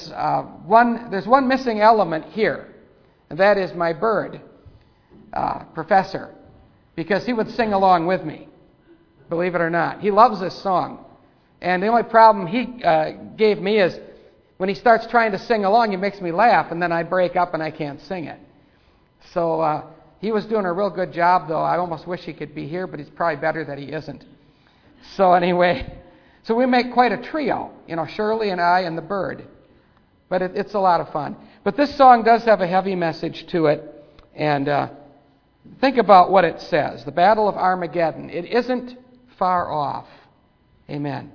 there's one missing element here, and that is my bird, Professor, because he would sing along with me, believe it or not. He loves this song. And the only problem he gave me is when he starts trying to sing along, he makes me laugh, and then I break up and I can't sing it. So he was doing a real good job, though. I almost wish he could be here, but it's probably better that he isn't. So anyway, so we make quite a trio, Shirley and I and the bird. But it's a lot of fun. But this song does have a heavy message to it, and think about what it says. The Battle of Armageddon. It isn't far off. Amen.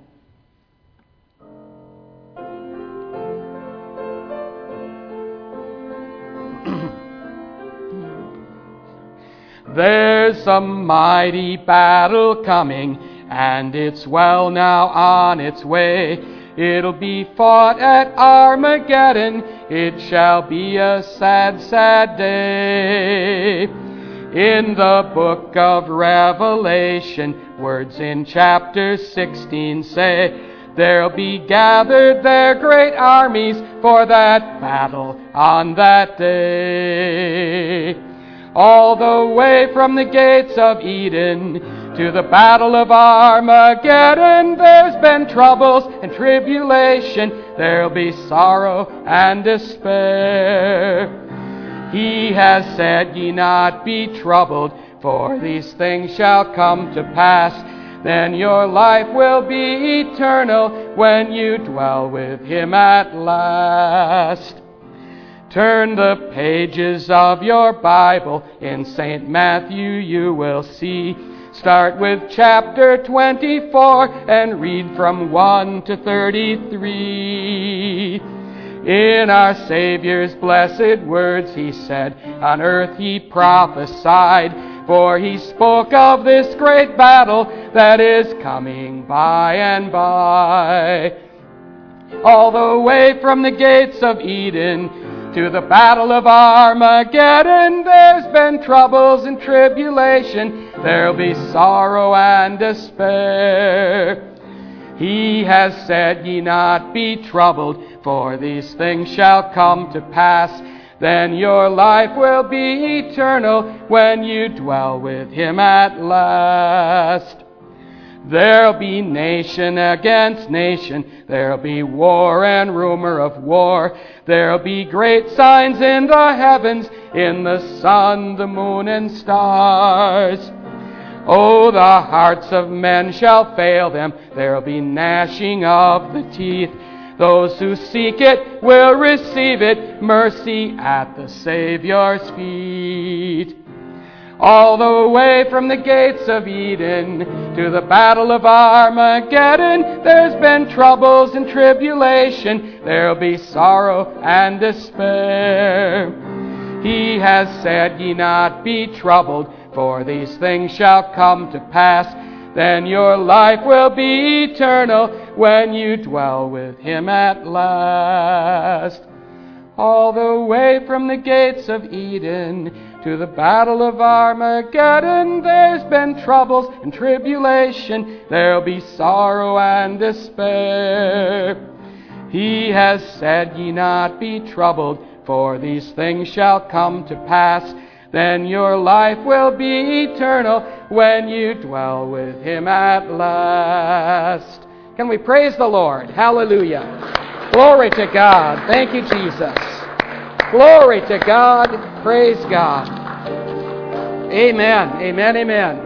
There's a mighty battle coming, and it's well now on its way. It'll be fought at Armageddon. It shall be a sad, sad day. In the book of Revelation, words in chapter 16 say, there'll be gathered there great armies for that battle on that day. All the way from the gates of Eden to the battle of Armageddon, there's been troubles and tribulation. There'll be sorrow and despair. He has said, ye not be troubled, for these things shall come to pass. Then your life will be eternal when you dwell with him at last. Turn the pages of your Bible in St. Matthew you will see. Start with chapter 24 and read from 1 to 33. In our Savior's blessed words he said, on earth he prophesied, for he spoke of this great battle that is coming by and by. All the way from the gates of Eden to the battle of Armageddon, there's been troubles and tribulation. There'll be sorrow and despair. He has said, ye not be troubled, for these things shall come to pass. Then your life will be eternal when you dwell with him at last. There'll be nation against nation. There'll be war and rumor of war. There'll be great signs in the heavens, in the sun, the moon, and stars. Oh, the hearts of men shall fail them. There'll be gnashing of the teeth. Those who seek it will receive it, mercy at the Savior's feet. All the way from the gates of Eden to the battle of Armageddon, there's been troubles and tribulation. There'll be sorrow and despair. He has said, ye not be troubled, for these things shall come to pass. Then your life will be eternal when you dwell with him at last. All the way from the gates of Eden to the battle of Armageddon, there's been troubles and tribulation. There'll be sorrow and despair. He has said, ye not be troubled, for these things shall come to pass. Then your life will be eternal when you dwell with him at last. Can we praise the Lord? Hallelujah. Glory to God. Thank you, Jesus. Glory to God. Praise God. Amen. Amen. Amen.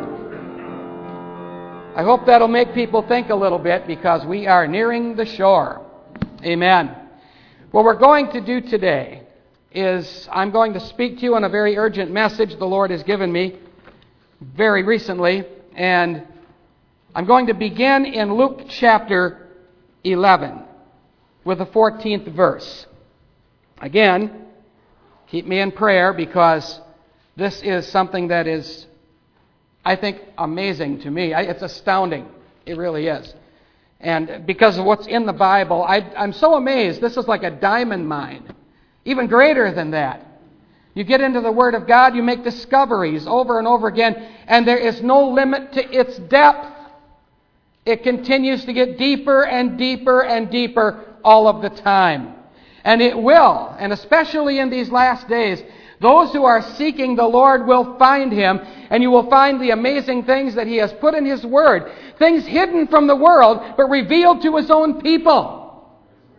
I hope that'll make people think a little bit, because we are nearing the shore. Amen. What we're going to do today is I'm going to speak to you on a very urgent message the Lord has given me very recently. And I'm going to begin in Luke chapter 11 with the 14th verse. Again, keep me in prayer, because this is something that is, I think, amazing to me. It's astounding. It really is. And because of what's in the Bible, I'm so amazed. This is like a diamond mine. Even greater than that. You get into the Word of God, you make discoveries over and over again, and there is no limit to its depth. It continues to get deeper and deeper and deeper all of the time. And it will, and especially in these last days, those who are seeking the Lord will find Him, and you will find the amazing things that He has put in His Word. Things hidden from the world, but revealed to His own people.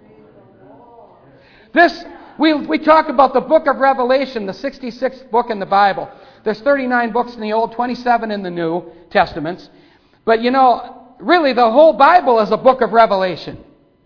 We talk about the book of Revelation, the 66th book in the Bible. There's 39 books in the Old, 27 in the New Testaments. But really the whole Bible is a book of Revelation.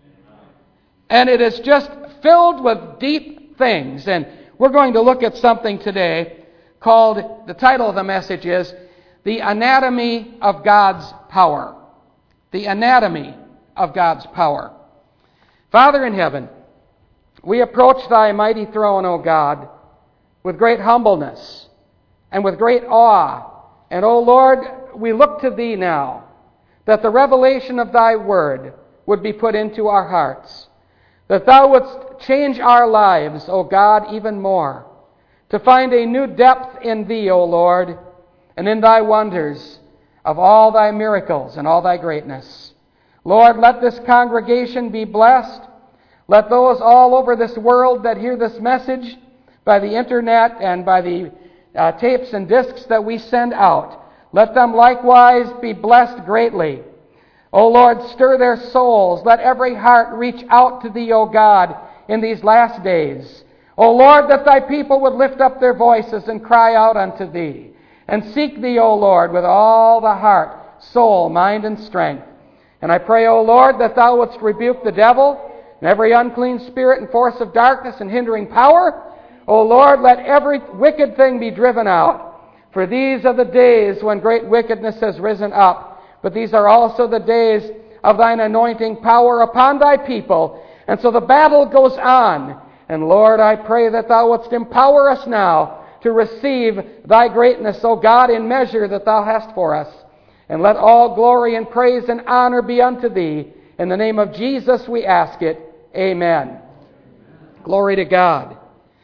And it is just filled with deep things. And we're going to look at something today called, the title of the message is, The Anatomy of God's Power. The Anatomy of God's Power. Father in heaven, we approach Thy mighty throne, O God, with great humbleness and with great awe. And, O Lord, we look to Thee now, that the revelation of Thy Word would be put into our hearts, that Thou wouldst change our lives, O God, even more, to find a new depth in Thee, O Lord, and in Thy wonders of all Thy miracles and all Thy greatness. Lord, let this congregation be blessed. Let those all over this world that hear this message by the internet and by the tapes and discs that we send out, let them likewise be blessed greatly. O Lord, stir their souls. Let every heart reach out to Thee, O God, in these last days. O Lord, that Thy people would lift up their voices and cry out unto Thee, and seek Thee, O Lord, with all the heart, soul, mind, and strength. And I pray, O Lord, that Thou wouldst rebuke the devil and every unclean spirit and force of darkness and hindering power. O Lord, let every wicked thing be driven out. For these are the days when great wickedness has risen up. But these are also the days of Thine anointing power upon Thy people. And so the battle goes on. And Lord, I pray that Thou wouldst empower us now to receive Thy greatness, O God, in measure that Thou hast for us. And let all glory and praise and honor be unto Thee. In the name of Jesus we ask it. Amen. Glory to God.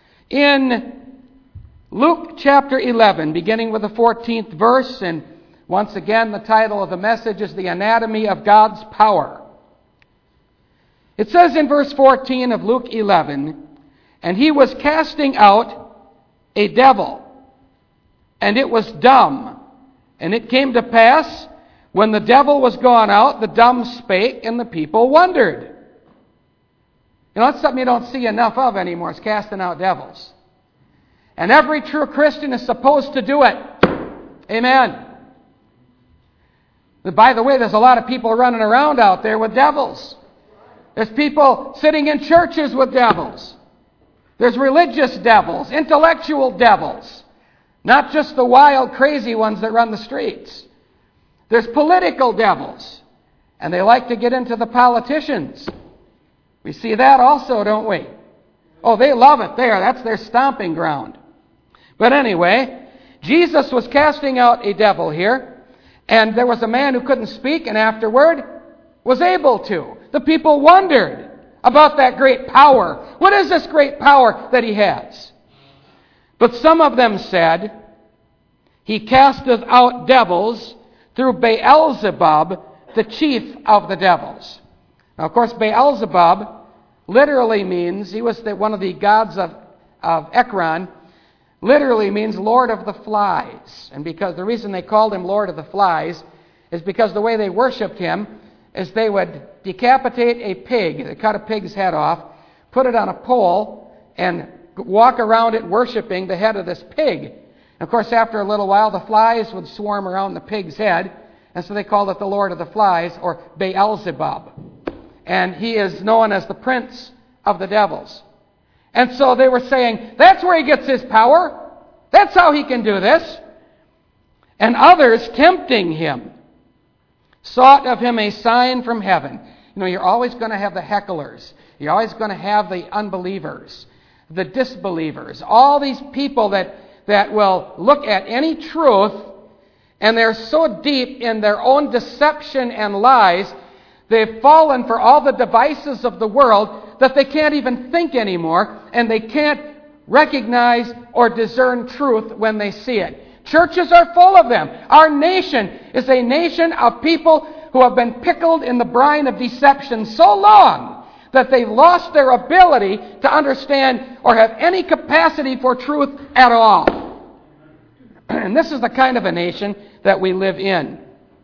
In Luke chapter 11, beginning with the 14th verse, and once again the title of the message is The Anatomy of God's Power. It says in verse 14 of Luke 11, "And he was casting out a devil, and it was dumb. And it came to pass, when the devil was gone out, the dumb spake, and the people wondered." That's something you don't see enough of anymore, is casting out devils. And every true Christian is supposed to do it. Amen. By the way, there's a lot of people running around out there with devils. There's people sitting in churches with devils. There's religious devils, intellectual devils. Not just the wild, crazy ones that run the streets. There's political devils. And they like to get into the politicians. We see that also, don't we? Oh, they love it there. That's their stomping ground. But anyway, Jesus was casting out a devil here. And there was a man who couldn't speak and afterward was able to. The people wondered about that great power. What is this great power that He has? But some of them said, "He casteth out devils through Beelzebub, the chief of the devils." Now, of course, Beelzebub literally means, he was one of the gods of Ekron, literally means Lord of the Flies. And because the reason they called him Lord of the Flies is because the way they worshipped him is they would decapitate a pig. They cut a pig's head off, put it on a pole, and walk around it worshiping the head of this pig. And of course, after a little while, the flies would swarm around the pig's head, and so they called it the Lord of the Flies, or Beelzebub. And he is known as the prince of the devils. And so they were saying, that's where he gets his power. That's how he can do this. And others, tempting him, sought of him a sign from heaven. You're always going to have the hecklers. You're always going to have the unbelievers, the disbelievers, all these people that will look at any truth, and they're so deep in their own deception and lies, they've fallen for all the devices of the world that they can't even think anymore, and they can't recognize or discern truth when they see it. Churches are full of them. Our nation is a nation of people who have been pickled in the brine of deception so long that they've lost their ability to understand or have any capacity for truth at all. And this is the kind of a nation that we live in.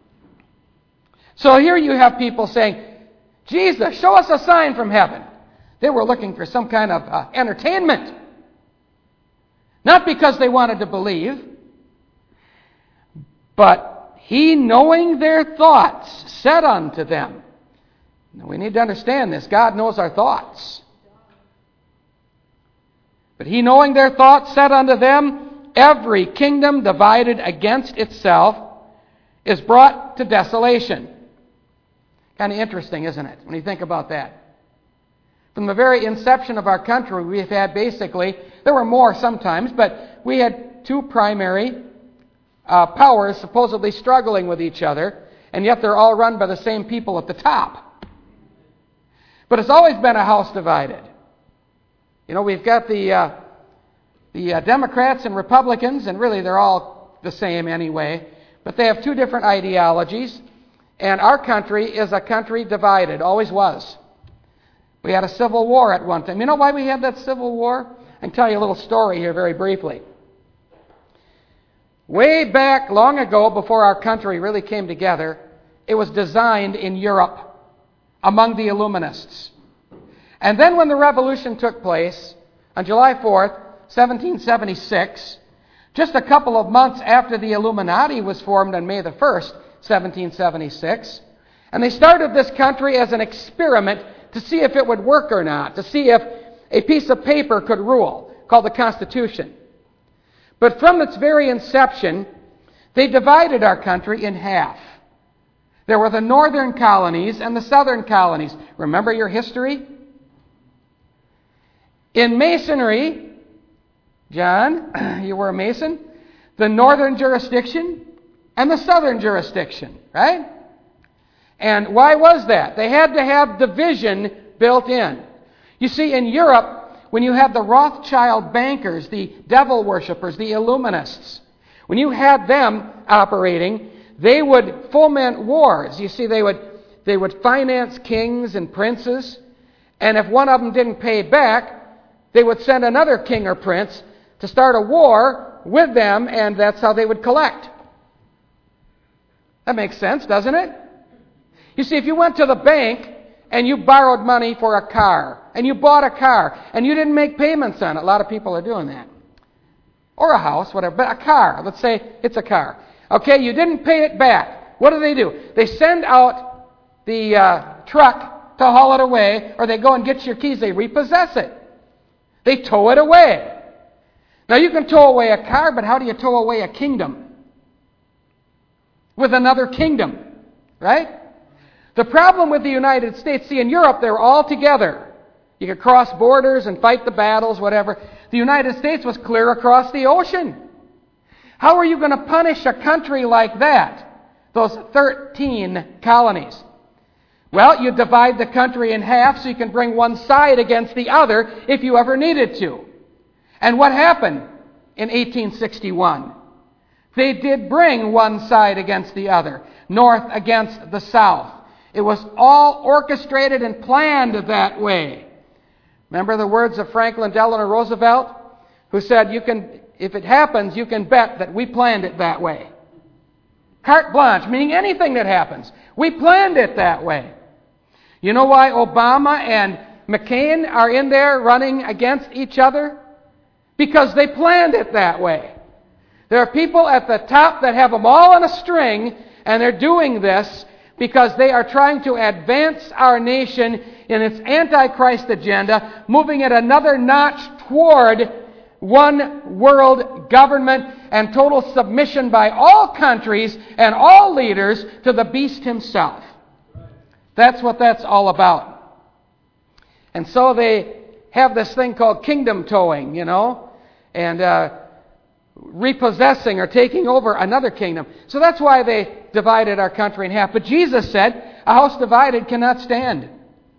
So here you have people saying, Jesus, show us a sign from heaven. They were looking for some kind of entertainment. Not because they wanted to believe, but he, knowing their thoughts, said unto them. Now, we need to understand this. God knows our thoughts. But he, knowing their thoughts, said unto them, every kingdom divided against itself is brought to desolation. Kind of interesting, isn't it, when you think about that? From the very inception of our country, we've had basically, there were more sometimes, but we had two primary powers supposedly struggling with each other, and yet they're all run by the same people at the top. But it's always been a house divided. You know, we've got the Democrats and Republicans, and really they're all the same anyway, but they have two different ideologies, and our country is a country divided, always was. We had a civil war at one time. You know why we had that civil war? I can tell you a little story here very briefly. Way back long ago, before our country really came together, it was designed in Europe among the Illuminists. And then when the revolution took place on July 4th, 1776, just a couple of months after the Illuminati was formed on May the 1st, 1776, and they started this country as an experiment to see if it would work or not, to see if a piece of paper could rule, called the Constitution. But from its very inception, they divided our country in half. There were the northern colonies and the southern colonies. Remember your history? In Masonry, John, you were a Mason, the northern jurisdiction and the southern jurisdiction, right? And why was that? They had to have division built in. You see, in Europe, when you had the Rothschild bankers, the devil worshippers, the Illuminists, when you had them operating, they would foment wars. You see, they would finance kings and princes, and if one of them didn't pay back, they would send another king or prince to start a war with them, and that's how they would collect. That makes sense, doesn't it? You see, if you went to the bank and you borrowed money for a car, and you bought a car, and you didn't make payments on it, a lot of people are doing that. Or a house, whatever, but a car. Let's say it's a car. Okay, you didn't pay it back. What do? They send out the truck to haul it away, or they go and get your keys. They repossess it. They tow it away. Now, you can tow away a car, but how do you tow away a kingdom? With another kingdom, right? The problem with the United States, see, in Europe, they were all together. You could cross borders and fight the battles, whatever. The United States was clear across the ocean. How are you going to punish a country like that? Those 13 colonies. Well, you divide the country in half so you can bring one side against the other if you ever needed to. And what happened in 1861? They did bring one side against the other, north against the south. It was all orchestrated and planned that way. Remember the words of Franklin Delano Roosevelt, who said, if it happens, you can bet that we planned it that way. Carte blanche, meaning anything that happens. We planned it that way. You know why Obama and McCain are in there running against each other? Because they planned it that way. There are people at the top that have them all on a string, and they're doing this because they are trying to advance our nation in its Antichrist agenda, moving it another notch toward one world government and total submission by all countries and all leaders to the beast himself. That's what that's all about. And so they have this thing called kingdom towing, and repossessing or taking over another kingdom. So that's why they divided our country in half. But Jesus said, a house divided cannot stand.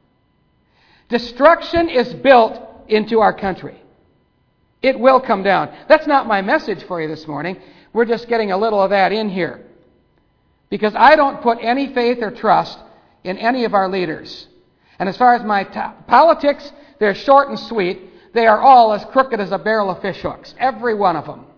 Destruction is built into our country. It will come down. That's not my message for you this morning. We're just getting a little of that in here. Because I don't put any faith or trust in any of our leaders. And as far as my politics, they're short and sweet. They are all as crooked as a barrel of fish hooks. Every one of them.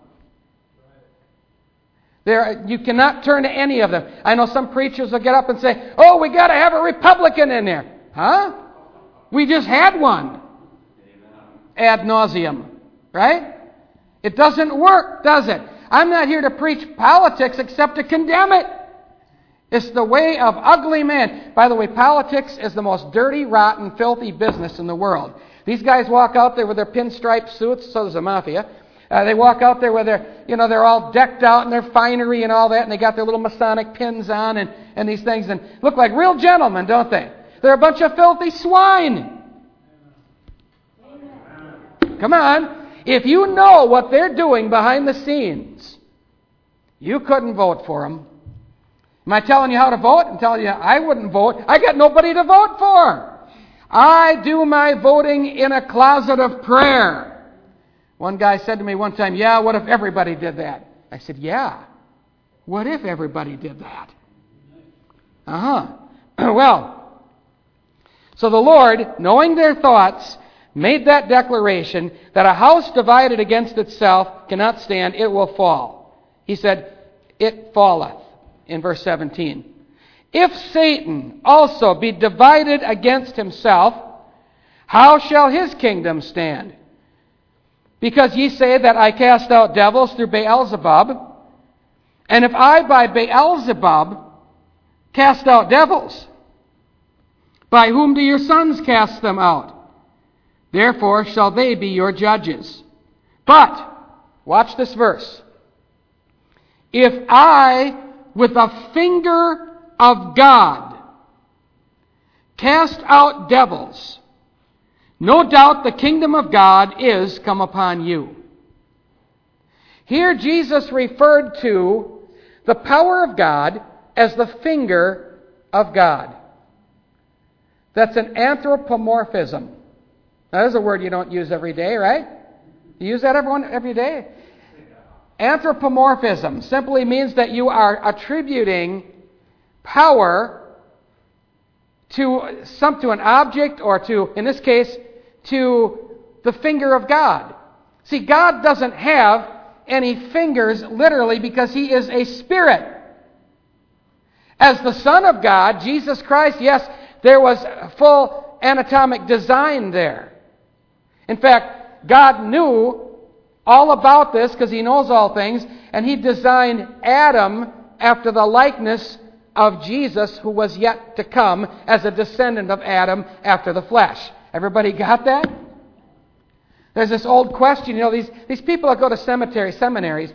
You cannot turn to any of them. I know some preachers will get up and say, oh, we got to have a Republican in there. Huh? We just had one. Ad nauseum. Right? It doesn't work, does it? I'm not here to preach politics except to condemn it. It's the way of ugly men. By the way, politics is the most dirty, rotten, filthy business in the world. These guys walk out there with their pinstripe suits, so does the mafia. They walk out there with they're all decked out in their finery and all that, and they got their little Masonic pins on and these things, and look like real gentlemen, don't they? They're a bunch of filthy swine. Come on. If you know what they're doing behind the scenes, you couldn't vote for them. Am I telling you how to vote? I'm telling you I wouldn't vote. I got nobody to vote for. I do my voting in a closet of prayer. One guy said to me one time, yeah, what if everybody did that? I said, yeah, what if everybody did that? Well, so the Lord, knowing their thoughts, made that declaration that a house divided against itself cannot stand, it will fall. He said, it falleth. In verse 17. If Satan also be divided against himself, how shall his kingdom stand? Because ye say that I cast out devils through Beelzebub, and if I by Beelzebub cast out devils, by whom do your sons cast them out? Therefore shall they be your judges. But, watch this verse. If I with a finger of God cast out devils, no doubt the kingdom of God is come upon you. Here Jesus referred to the power of God as the finger of God. That's an anthropomorphism. Now, that's a word you don't use every day, right? You use that every day? Anthropomorphism simply means that you are attributing power to an object, or to, in this case, to the finger of God. See, God doesn't have any fingers literally because He is a spirit. As the Son of God, Jesus Christ, yes, there was full anatomic design there. In fact, God knew all about this because He knows all things, and He designed Adam after the likeness of Jesus, who was yet to come as a descendant of Adam after the flesh. Everybody got that? There's this old question, these people that go to seminaries,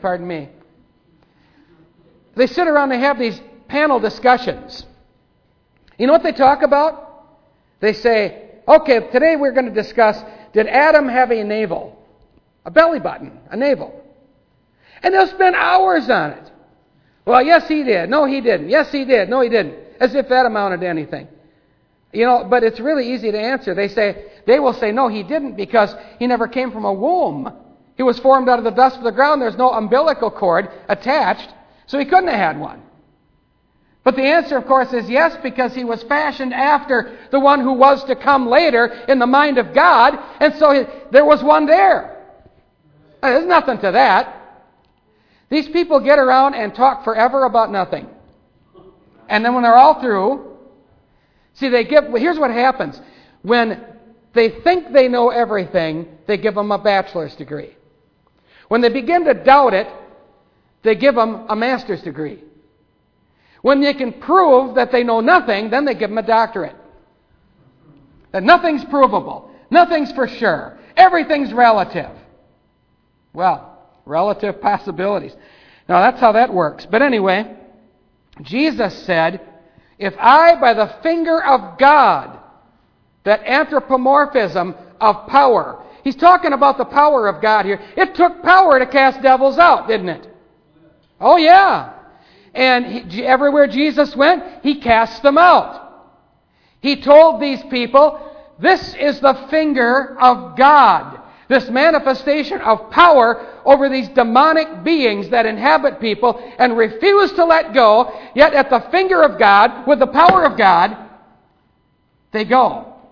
they sit around, they have these panel discussions. You know what they talk about? They say, okay, today we're going to discuss, did Adam have a navel? A belly button, a navel. And they'll spend hours on it. Well, yes, he did. No, he didn't. Yes, he did. No, he didn't. As if that amounted to anything. But it's really easy to answer. They will say, no, he didn't, because he never came from a womb. He was formed out of the dust of the ground. There's no umbilical cord attached, so he couldn't have had one. But the answer, of course, is yes, because he was fashioned after the one who was to come later in the mind of God, and so there was one there. There's nothing to that. These people get around and talk forever about nothing. And then when they're all through, here's what happens. When they think they know everything, they give them a bachelor's degree. When they begin to doubt it, they give them a master's degree. When they can prove that they know nothing, then they give them a doctorate. That nothing's provable. Nothing's for sure. Everything's relative. Well, relative possibilities. Now, that's how that works. But anyway, Jesus said, if I, by the finger of God, that anthropomorphism of power, He's talking about the power of God here. It took power to cast devils out, didn't it? Oh, yeah. And everywhere Jesus went, He cast them out. He told these people, this is the finger of God. This manifestation of power over these demonic beings that inhabit people and refuse to let go, yet at the finger of God, with the power of God, they go.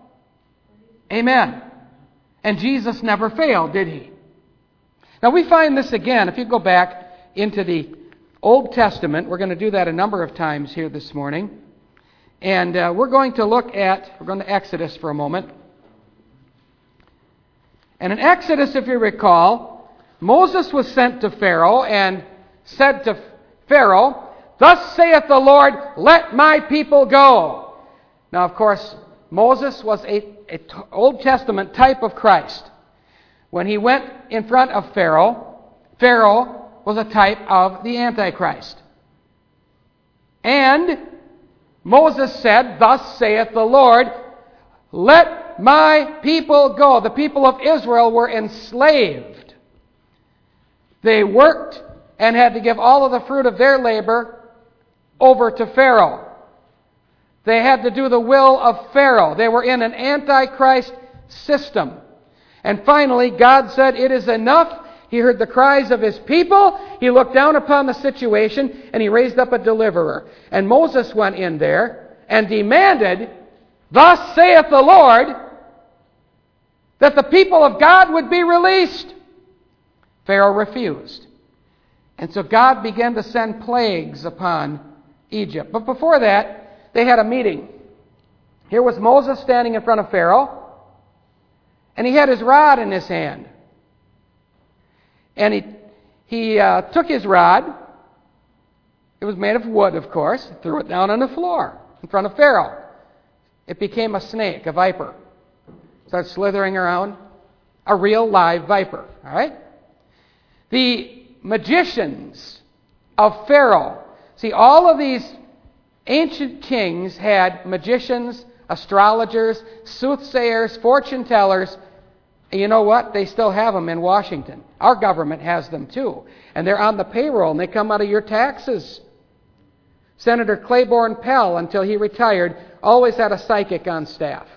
Amen. And Jesus never failed, did he? Now we find this again. If you go back into the Old Testament, we're going to do that a number of times here this morning. And we're going to Exodus for a moment. And in Exodus, if you recall, Moses was sent to Pharaoh and said to Pharaoh, "Thus saith the Lord, let my people go." Now, of course, Moses was an Old Testament type of Christ. When he went in front of Pharaoh, Pharaoh was a type of the Antichrist. And Moses said, "Thus saith the Lord, let my people go." The people of Israel were enslaved. They worked and had to give all of the fruit of their labor over to Pharaoh. They had to do the will of Pharaoh. They were in an Antichrist system. And finally, God said, "It is enough." He heard the cries of his people. He looked down upon the situation, and he raised up a deliverer. And Moses went in there and demanded, "Thus saith the Lord," that the people of God would be released. Pharaoh refused. And so God began to send plagues upon Egypt. But before that, they had a meeting. Here was Moses standing in front of Pharaoh, and he had his rod in his hand. And he took his rod. It was made of wood, of course. Threw it down on the floor in front of Pharaoh. It became a snake, a viper. Started slithering around. A real live viper. All right? The magicians of Pharaoh. See, all of these ancient kings had magicians, astrologers, soothsayers, fortune tellers. And you know what? They still have them in Washington. Our government has them too. And they're on the payroll, and they come out of your taxes. Senator Claiborne Pell, until he retired, always had a psychic on staff.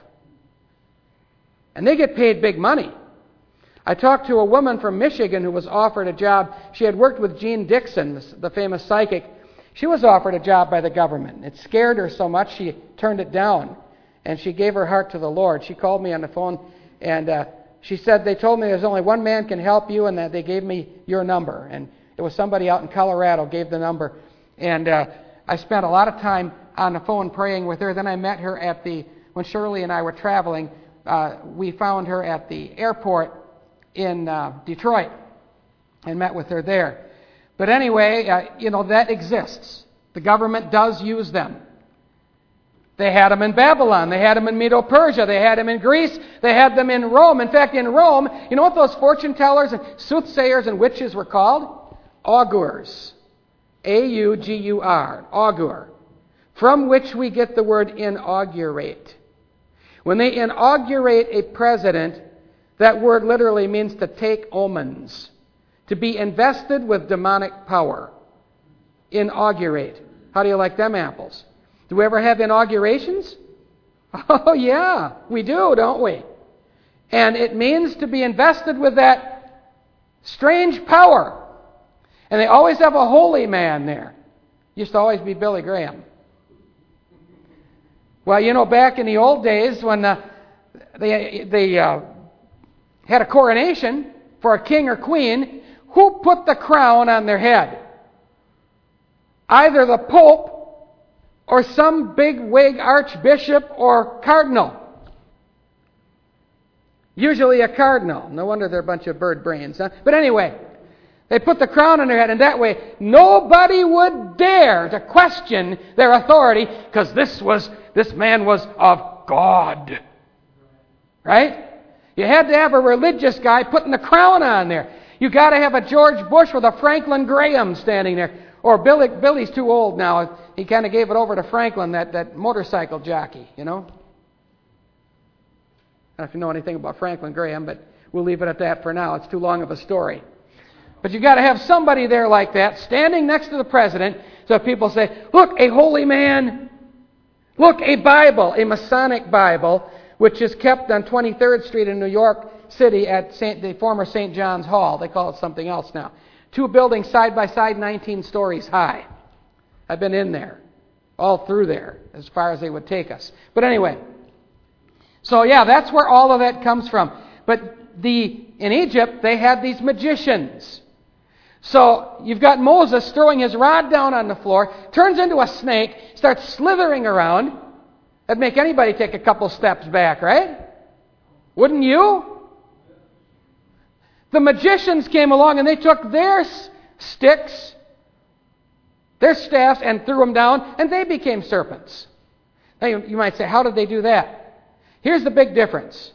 And they get paid big money. I talked to a woman from Michigan who was offered a job. She had worked with Gene Dixon, the famous psychic. She was offered a job by the government. It scared her so much she turned it down. And she gave her heart to the Lord. She called me on the phone, and she said, "They told me there's only one man can help you, and that they gave me your number." And it was somebody out in Colorado gave the number. And I spent a lot of time on the phone praying with her. Then I met her when Shirley and I were traveling, we found her at the airport in Detroit and met with her there. But anyway, that exists. The government does use them. They had them in Babylon. They had them in Medo-Persia. They had them in Greece. They had them in Rome. In fact, in Rome, you know what those fortune tellers and soothsayers and witches were called? Augurs. A-U-G-U-R. Augur. From which we get the word inaugurate. When they inaugurate a president, that word literally means to take omens. To be invested with demonic power. Inaugurate. How do you like them apples? Do we ever have inaugurations? Oh, yeah, we do, don't we? And it means to be invested with that strange power. And they always have a holy man there. Used to always be Billy Graham. Well, back in the old days when they had a coronation for a king or queen, who put the crown on their head? Either the Pope or some big wig archbishop or cardinal. Usually a cardinal. No wonder they're a bunch of bird brains. Huh? But anyway, they put the crown on their head, and that way nobody would dare to question their authority, because this man was of God. Right? You had to have a religious guy putting the crown on there. You got to have a George Bush with a Franklin Graham standing there. Or Billy's too old now. He kind of gave it over to Franklin, that motorcycle jockey, I don't know if you know anything about Franklin Graham, but we'll leave it at that for now. It's too long of a story. But you got to have somebody there like that, standing next to the president, so people say, "Look, a holy man. Look, a Bible, a Masonic Bible, which is kept on 23rd Street in New York City at the former St. John's Hall." They call it something else now. 2 buildings side by side, 19 stories high. I've been in there, all through there, as far as they would take us. But anyway, So yeah, that's where all of that comes from. But in Egypt, they had these magicians. So you've got Moses throwing his rod down on the floor, turns into a snake, starts slithering around. That'd make anybody take a couple steps back, right? Wouldn't you? The magicians came along and they took their sticks, their staffs, and threw them down, and they became serpents. Now you might say, how did they do that? Here's the big difference.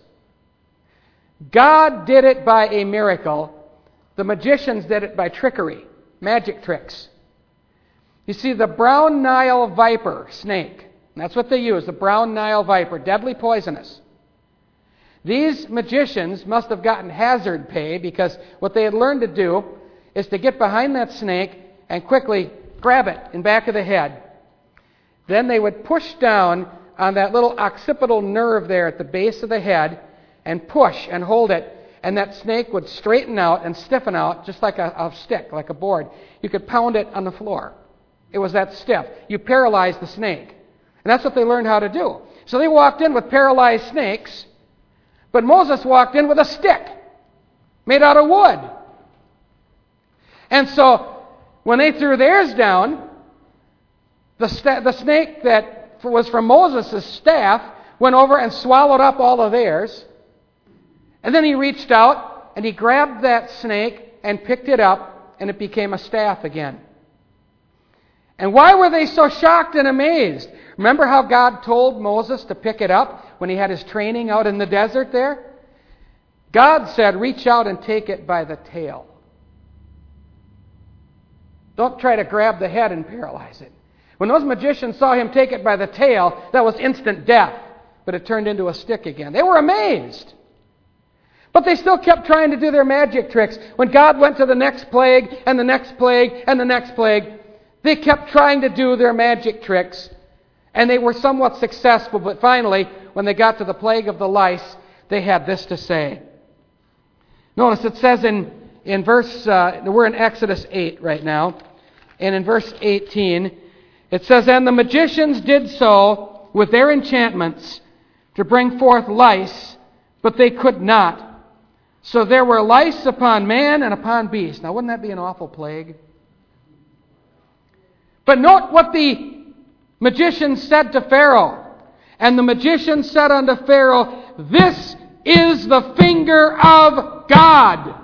God did it by a miracle. The magicians did it by trickery, magic tricks. You see, the brown Nile viper, snake, that's what they use, the brown Nile viper, deadly poisonous. These magicians must have gotten hazard pay because what they had learned to do is to get behind that snake and quickly grab it in back of the head. Then they would push down on that little occipital nerve there at the base of the head and push and hold it, and that snake would straighten out and stiffen out just like a stick, like a board. You could pound it on the floor. It was that stiff. You paralyzed the snake. And that's what they learned how to do. So they walked in with paralyzed snakes, but Moses walked in with a stick made out of wood. And so when they threw theirs down, the snake that was from Moses' staff went over and swallowed up all of theirs. And then he reached out and he grabbed that snake and picked it up, and it became a staff again. And why were they so shocked and amazed? Remember how God told Moses to pick it up when he had his training out in the desert there? God said, reach out and take it by the tail. Don't try to grab the head and paralyze it. When those magicians saw him take it by the tail, that was instant death. But it turned into a stick again. They were amazed. But they still kept trying to do their magic tricks. When God went to the next plague, and the next plague, and the next plague, they kept trying to do their magic tricks. And they were somewhat successful, but finally, when they got to the plague of the lice, they had this to say. Notice it says in verse, we're in Exodus 8 right now, and in verse 18, it says, and the magicians did so with their enchantments to bring forth lice, but they could not. So there were lice upon man and upon beast. Now, wouldn't that be an awful plague? But note what the magician said to Pharaoh. And the magician said unto Pharaoh, this is the finger of God.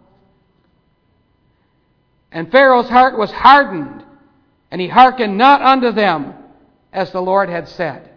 And Pharaoh's heart was hardened, and he hearkened not unto them, as the Lord had said.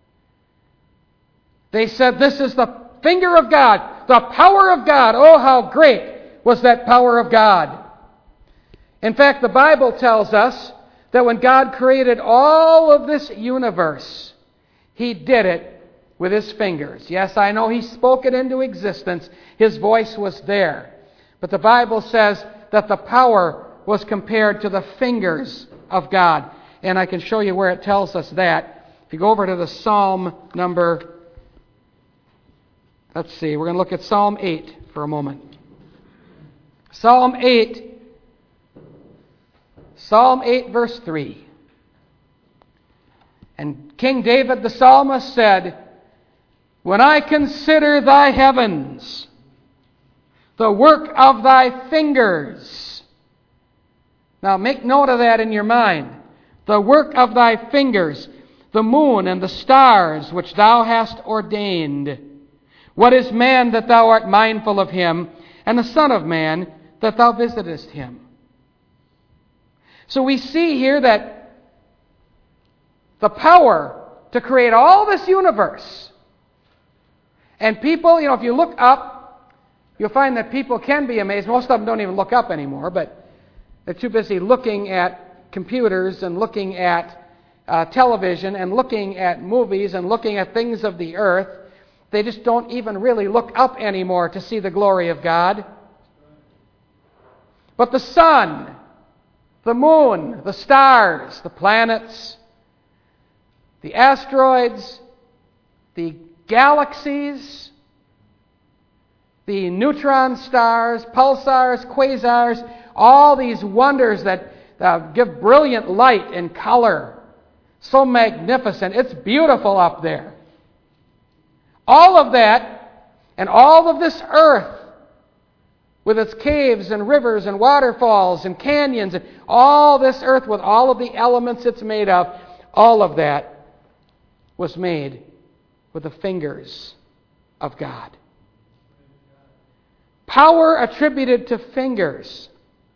They said, this is the finger of God, the power of God. Oh, how great was that power of God. In fact, the Bible tells us that when God created all of this universe, He did it with His fingers. Yes, I know He spoke it into existence. His voice was there. But the Bible says that the power was compared to the fingers of God. And I can show you where it tells us that. If you go over to the Psalm number, let's see, we're going to look at Psalm 8 for a moment. Psalm 8 verse 3. And King David the psalmist said, when I consider thy heavens, the work of thy fingers. Now make note of that in your mind. The work of thy fingers, the moon and the stars which thou hast ordained. What is man that thou art mindful of him, and the Son of Man that thou visitest him? So we see here that the power to create all this universe. And people, if you look up, you'll find that people can be amazed. Most of them don't even look up anymore, but they're too busy looking at computers and looking at television and looking at movies and looking at things of the earth. They just don't even really look up anymore to see the glory of God. But the sun, the moon, the stars, the planets, the asteroids, the galaxies, the neutron stars, pulsars, quasars, all these wonders that give brilliant light and color. So magnificent. It's beautiful up there. All of that, and all of this earth, with its caves and rivers and waterfalls and canyons, and all this earth with all of the elements it's made of, all of that was made with the fingers of God. Power attributed to fingers.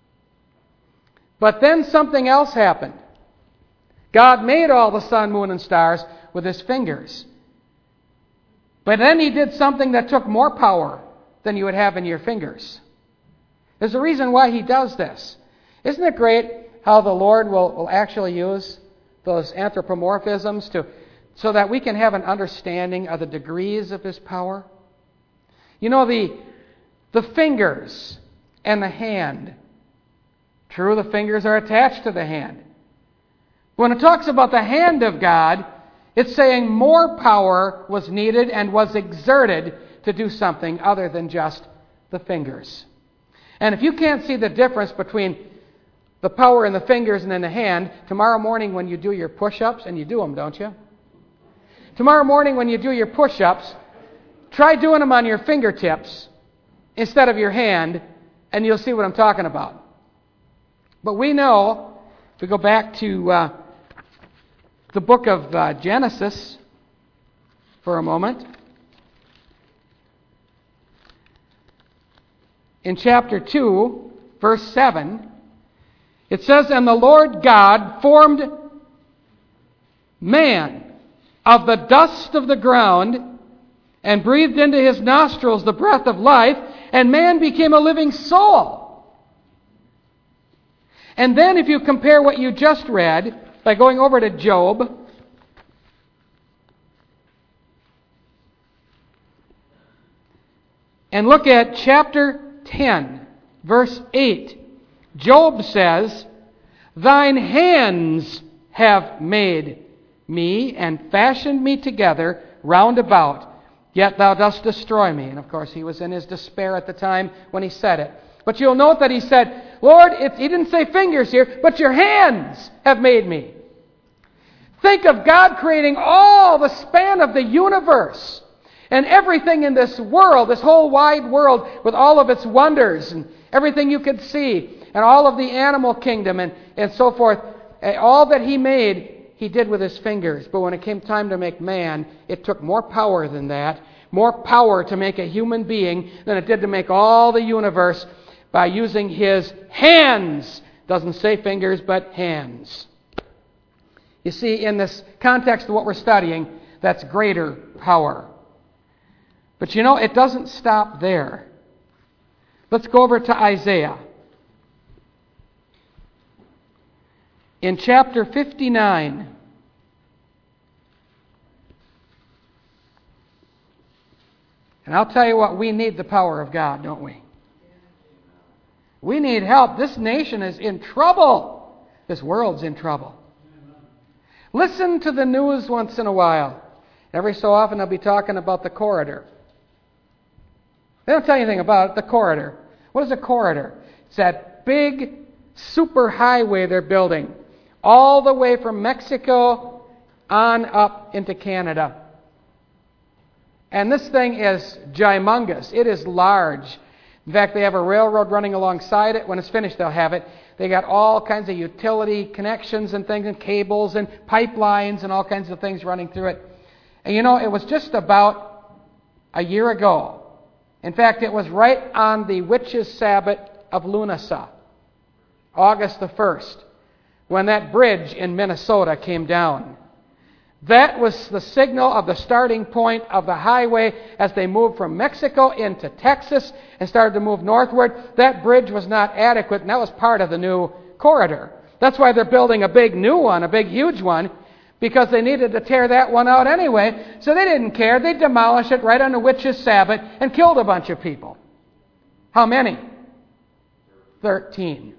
But then something else happened. God made all the sun, moon, and stars with His fingers. But then He did something that took more power than you would have in your fingers. There's a reason why He does this. Isn't it great how the Lord will actually use those anthropomorphisms so that we can have an understanding of the degrees of His power? You know, the fingers and the hand. True, the fingers are attached to the hand. When it talks about the hand of God, it's saying more power was needed and was exerted to do something other than just the fingers. And if you can't see the difference between the power in the fingers and in the hand, tomorrow morning when you do your push-ups, and you do them, don't you? Tomorrow morning when you do your push-ups, try doing them on your fingertips instead of your hand, and you'll see what I'm talking about. But we know, if we go back to the book of Genesis for a moment, in chapter 2, verse 7, it says, "And the Lord God formed man of the dust of the ground and breathed into his nostrils the breath of life, and man became a living soul." And then if you compare what you just read by going over to Job, and look at chapter 10, verse 8. Job says, "Thine hands have made me and fashioned me together round about, yet thou dost destroy me." And of course, he was in his despair at the time when he said it. But you'll note that he said, "Lord," he didn't say fingers here, "but your hands have made me." Think of God creating all the span of the universe and everything in this world, this whole wide world with all of its wonders and everything you could see and all of the animal kingdom and so forth. All that He made, He did with His fingers. But when it came time to make man, it took more power than that, more power to make a human being than it did to make all the universe by using His hands. Doesn't say fingers, but hands. You see, in this context of what we're studying, that's greater power. But you know, it doesn't stop there. Let's go over to Isaiah. In chapter 59, and I'll tell you what, we need the power of God, don't we? We need help. This nation is in trouble. This world's in trouble. Listen to the news once in a while. Every so often they'll be talking about the corridor. They don't tell you anything about it, the corridor. What is a corridor? It's that big super highway they're building all the way from Mexico on up into Canada. And this thing is gymongous. It is large. In fact, they have a railroad running alongside it. When it's finished, they'll have it. They got all kinds of utility connections and things and cables and pipelines and all kinds of things running through it. And you know, it was just about a year ago. In fact, it was right on the Witches' Sabbath of Lunasa, August the 1st, when that bridge in Minnesota came down. That was the signal of the starting point of the highway as they moved from Mexico into Texas and started to move northward. That bridge was not adequate, and that was part of the new corridor. That's why they're building a big new one, a big huge one, because they needed to tear that one out anyway, so they didn't care. They demolished it right on the Witches' Sabbath and killed a bunch of people. How many? 13.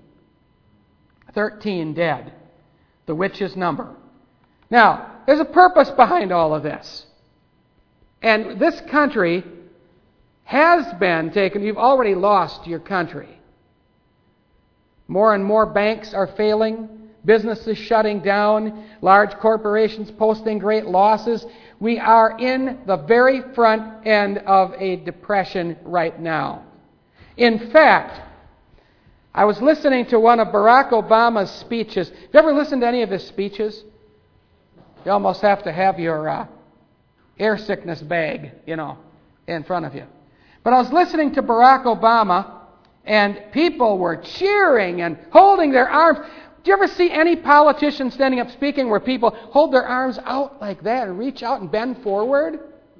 13 dead. The witches' number. Now, there's a purpose behind all of this. And this country has been taken. You've already lost your country. More and more banks are failing. businesses shutting down, large corporations posting great losses. We are in the very front end of a depression right now. In fact, I was listening to one of Barack Obama's speeches. Have you ever listened to any of his speeches? You almost have to have your air sickness bag, in front of you. But I was listening to Barack Obama, and people were cheering and holding their arms. Do you ever see any politician standing up speaking where people hold their arms out like that and reach out and bend forward?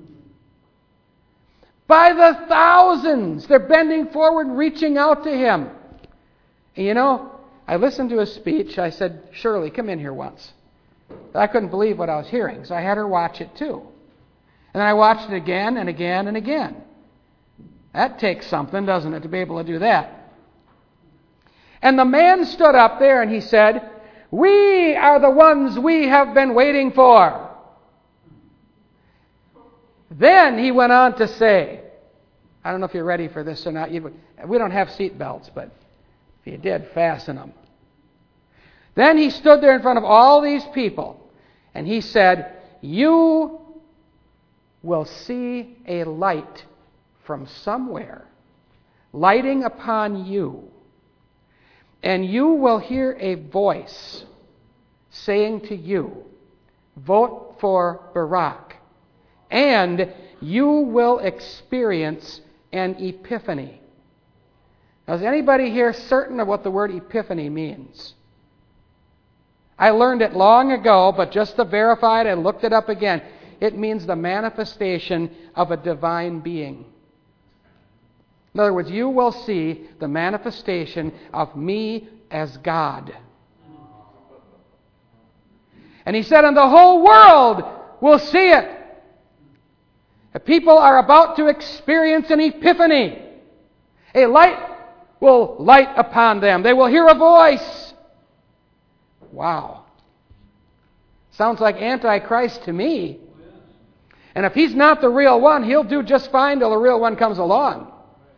By the thousands, they're bending forward, reaching out to him. And I listened to his speech. I said, Shirley, come in here once. I couldn't believe what I was hearing, so I had her watch it too. And then I watched it again and again and again. That takes something, doesn't it, to be able to do that? And the man stood up there and he said, "We are the ones we have been waiting for." Then he went on to say, I don't know if you're ready for this or not. We don't have seat belts, but if you did, fasten them. Then he stood there in front of all these people and he said, "You will see a light from somewhere lighting upon you, and you will hear a voice saying to you, 'Vote for Barack,' and you will experience an epiphany." Now, is anybody here certain of what the word epiphany means? I learned it long ago, but just to verify it, I looked it up again. It means the manifestation of a divine being. In other words, you will see the manifestation of me as God. And he said, and the whole world will see it. The people are about to experience an epiphany. A light will light upon them. They will hear a voice. Wow. Sounds like Antichrist to me. And if he's not the real one, he'll do just fine till the real one comes along.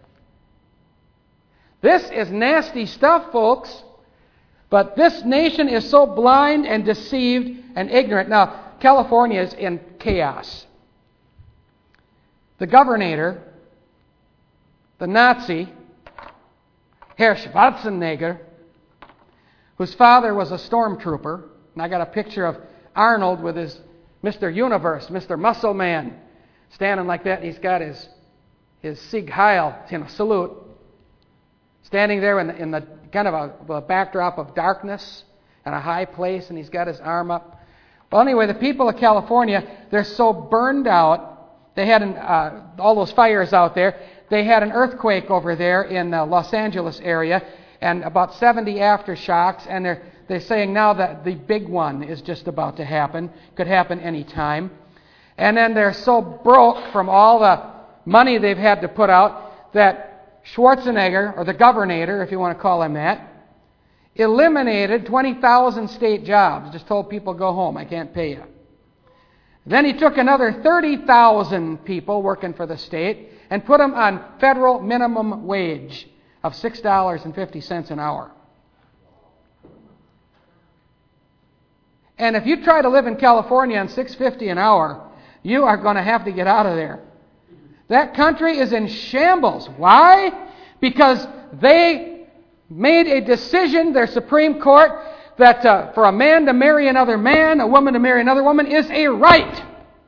This is nasty stuff, folks. But this nation is so blind and deceived and ignorant. Now, California is in chaos. The governor, the Nazi, Herr Schwarzenegger, whose father was a stormtrooper, and I got a picture of Arnold with his Mr. Universe, Mr. Muscle Man, standing like that, and he's got his Sieg Heil, salute, standing there in the kind of a backdrop of darkness and a high place, and he's got his arm up. Well, anyway, the people of California, they're so burned out. They had all those fires out there. They had an earthquake over there in the Los Angeles area, and about 70 aftershocks, and they're saying now that the big one is just about to happen. Could happen any time. And then they're so broke from all the money they've had to put out that Schwarzenegger, or the governor, if you want to call him that, eliminated 20,000 state jobs. Just told people, go home, I can't pay you. Then he took another 30,000 people working for the state and put them on federal minimum wage of $6.50 an hour. And if you try to live in California on $6.50 an hour, you are going to have to get out of there. That country is in shambles. Why? Because they made a decision, their Supreme Court, that for a man to marry another man, a woman to marry another woman, is a right.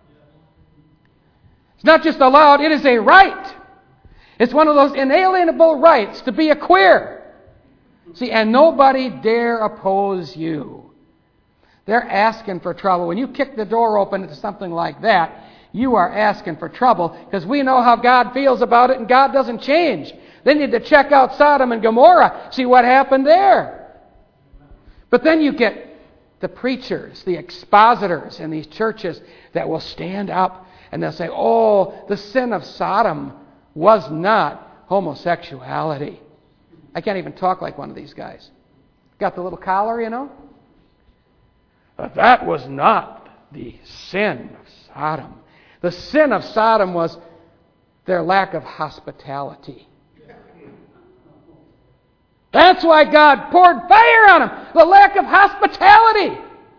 It's not just allowed, it is a right. It's one of those inalienable rights to be a queer. See, and nobody dare oppose you. They're asking for trouble. When you kick the door open to something like that, you are asking for trouble, because we know how God feels about it, and God doesn't change. They need to check out Sodom and Gomorrah, see what happened there. But then you get the preachers, the expositors in these churches that will stand up and they'll say, oh, the sin of Sodom was not homosexuality. I can't even talk like one of these guys. Got the little collar, you know? But that was not the sin of Sodom. The sin of Sodom was their lack of hospitality. That's why God poured fire on them. The lack of hospitality.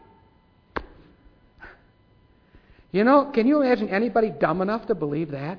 You know, can you imagine anybody dumb enough to believe that?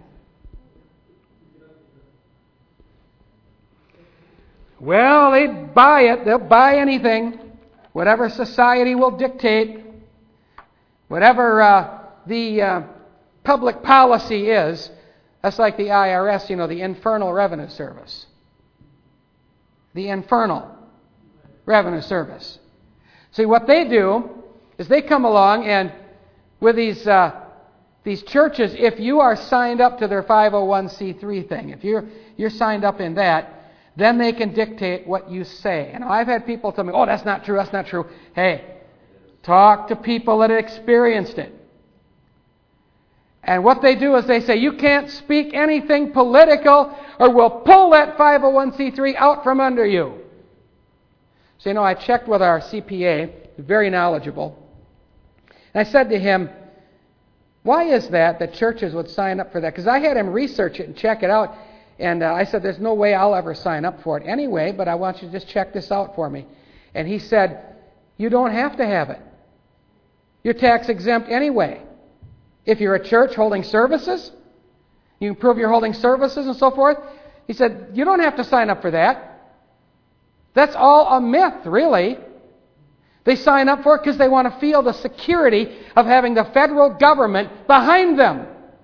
Well, they buy it. They'll buy anything. Whatever society will dictate. Whatever the public policy is. That's like the IRS, the Infernal Revenue Service. The Infernal Revenue Service. See, what they do is they come along and with these churches, if you are signed up to their 501c3 thing, if you're signed up in that, then they can dictate what you say. And I've had people tell me, oh, that's not true, that's not true. Hey, talk to people that experienced it. And what they do is they say, you can't speak anything political or we'll pull that 501c3 out from under you. So, I checked with our CPA, very knowledgeable. And I said to him, why is that churches would sign up for that? Because I had him research it and check it out. And I said, there's no way I'll ever sign up for it anyway, but I want you to just check this out for me. And he said, you don't have to have it. You're tax exempt anyway. If you're a church holding services, you can prove you're holding services and so forth. He said, you don't have to sign up for that. That's all a myth, really. They sign up for it because they want to feel the security of having the federal government behind them.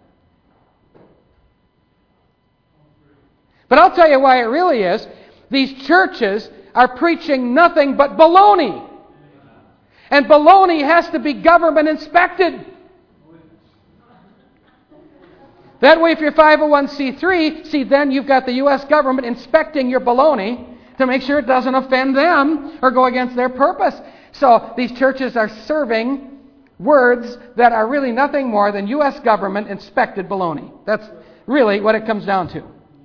But I'll tell you why it really is. These churches are preaching nothing but baloney. And baloney has to be government inspected. That way, if you're 501c3, see, then you've got the U.S. government inspecting your baloney to make sure it doesn't offend them or go against their purpose. So these churches are serving words that are really nothing more than U.S. government inspected baloney. That's really what it comes down to.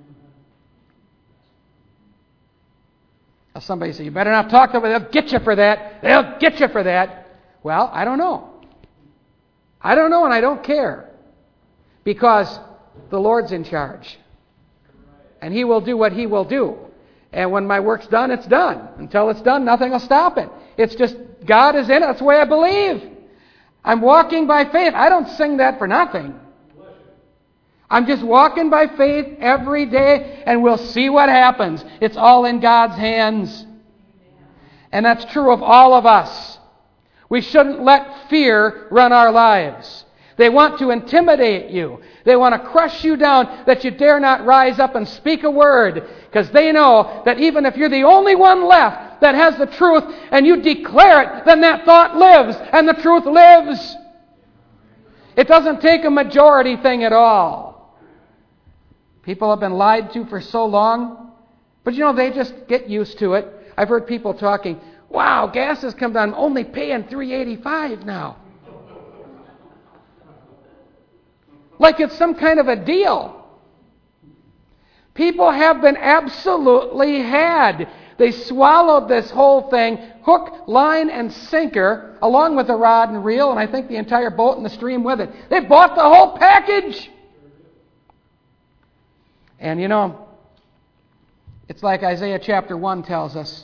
Now somebody say, you better not talk to them. They'll get you for that. They'll get you for that. Well, I don't know. I don't know and I don't care. Because the Lord's in charge. And He will do what He will do. And when my work's done, it's done. Until it's done, nothing will stop it. It's just, God is in it. That's the way I believe. I'm walking by faith. I don't sing that for nothing. I'm just walking by faith every day, and we'll see what happens. It's all in God's hands. And that's true of all of us. We shouldn't let fear run our lives. They want to intimidate you. They want to crush you down that you dare not rise up and speak a word, because they know that even if you're the only one left that has the truth and you declare it, then that thought lives and the truth lives. It doesn't take a majority thing at all. People have been lied to for so long, but they just get used to it. I've heard people talking, wow, gas has come down, I'm only paying $3.85 now. Like it's some kind of a deal. People have been absolutely had. They swallowed this whole thing, hook, line, and sinker, along with the rod and reel, and I think the entire boat and the stream with it. They bought the whole package. And it's like Isaiah chapter 1 tells us,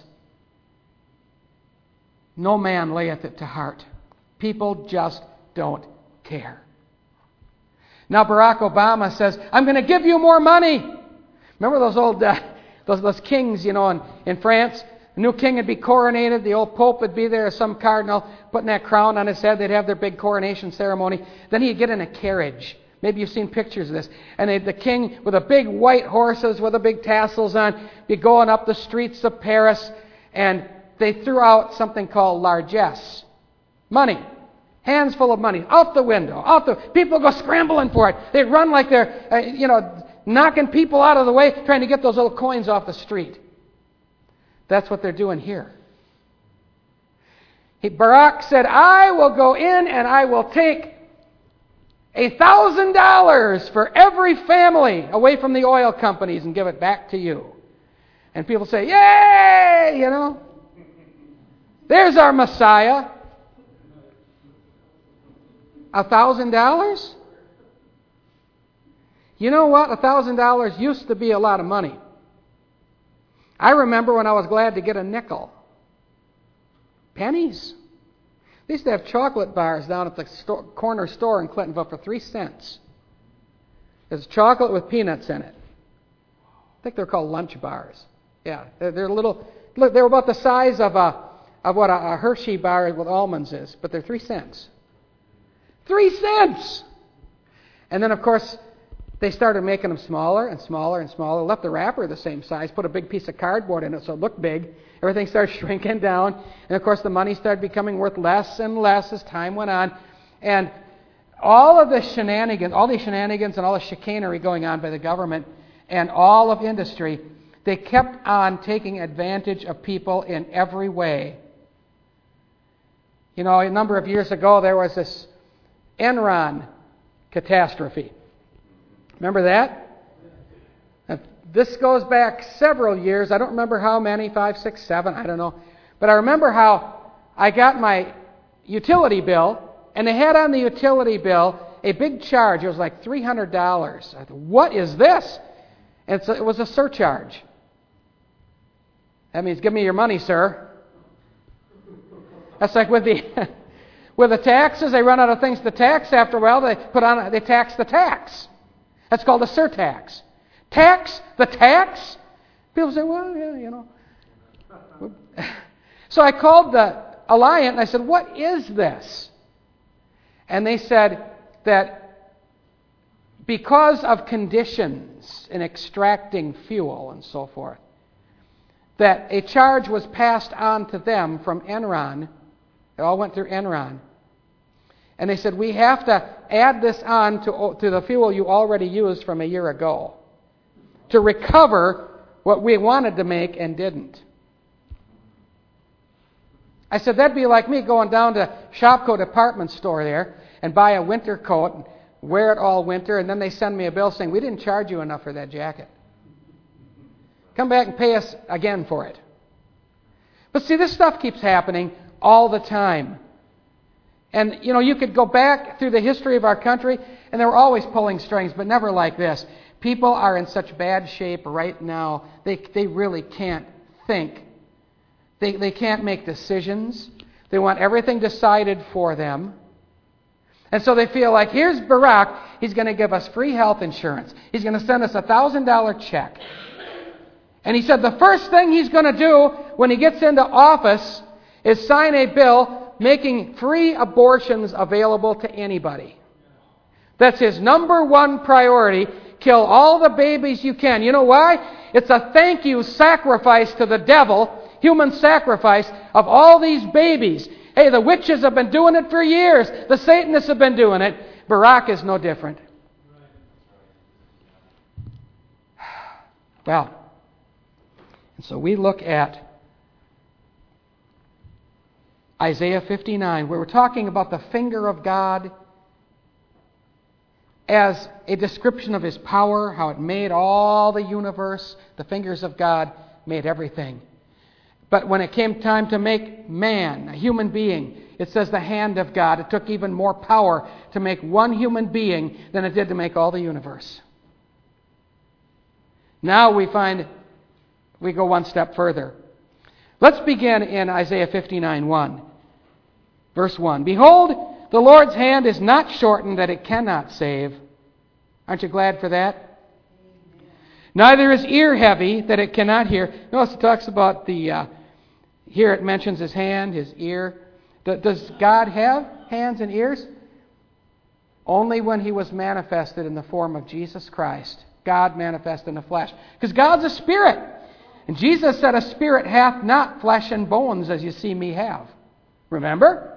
no man layeth it to heart. People just don't care. Now Barack Obama says, I'm going to give you more money. Remember those old those kings, in France? The new king would be coronated. The old pope would be there, some cardinal, putting that crown on his head. They'd have their big coronation ceremony. Then he'd get in a carriage. Maybe you've seen pictures of this. And the king with a big white horses with the big tassels on, be going up the streets of Paris. And they threw out something called largesse. Money. Hands full of money. Out the window. People go scrambling for it. They run like they're, knocking people out of the way, trying to get those little coins off the street. That's what they're doing here. Barack said, I will go in and I will take $1,000 for every family away from the oil companies and give it back to you. And people say, yay, There's our Messiah. $1,000? You know what? $1,000 used to be a lot of money. I remember when I was glad to get a nickel. Pennies. They used to have chocolate bars down at the corner store in Clintonville for 3 cents. It's chocolate with peanuts in it. I think they're called lunch bars. Yeah, they're little. Look, they're about the size of what a Hershey bar with almonds is, but they're 3 cents. 3 cents! And then, of course, they started making them smaller and smaller and smaller, left the wrapper the same size, put a big piece of cardboard in it so it looked big. Everything started shrinking down. And, of course, the money started becoming worth less and less as time went on. And all of the shenanigans, all the chicanery going on by the government and all of industry, they kept on taking advantage of people in every way. You know, a number of years ago, there was this Enron catastrophe. Remember that? Now, this goes back several years. I don't remember how many, 5, 6, 7, I don't know. But I remember how I got my utility bill, and they had on the utility bill a big charge. It was like $300. I thought, what is this? And it was a surcharge. That means, give me your money, sir. That's like with the taxes, they run out of things to tax. After a while, they tax the tax. That's called a surtax. Tax the tax? People say, well, yeah, you know. So I called the Alliant and I said, what is this? And they said that because of conditions in extracting fuel and so forth, that a charge was passed on to them from Enron. It all went through Enron. And they said, we have to add this on to the fuel you already used from a year ago to recover what we wanted to make and didn't. I said, that'd be like me going down to Shopko department store there and buy a winter coat and wear it all winter, and then they send me a bill saying, we didn't charge you enough for that jacket. Come back and pay us again for it. But see, this stuff keeps happening all the time. And, you know, you could go back through the history of our country, and they were always pulling strings, but never like this. People are in such bad shape right now, they really can't think. They can't make decisions. They want everything decided for them. And so they feel like, here's Barack, he's going to give us free health insurance. He's going to send us a $1,000 check. And he said the first thing he's going to do when he gets into office is sign a bill making free abortions available to anybody. That's his number one priority. Kill all the babies you can. You know why? It's a thank you sacrifice to the devil, human sacrifice of all these babies. Hey, the witches have been doing it for years. The Satanists have been doing it. Barack is no different. Well, and so we look at Isaiah 59, where we're talking about the finger of God as a description of His power, how it made all the universe. The fingers of God made everything. But when it came time to make man, a human being, it says the hand of God. It took even more power to make one human being than it did to make all the universe. Now we go one step further. Let's begin in Isaiah 59:1. Verse 1. Behold, the Lord's hand is not shortened that it cannot save. Aren't you glad for that? Neither is ear heavy that it cannot hear. Notice it talks about here it mentions His hand, His ear. Does God have hands and ears? Only when He was manifested in the form of Jesus Christ. God manifested in the flesh. Because God's a spirit. And Jesus said, a spirit hath not flesh and bones as you see me have. Remember?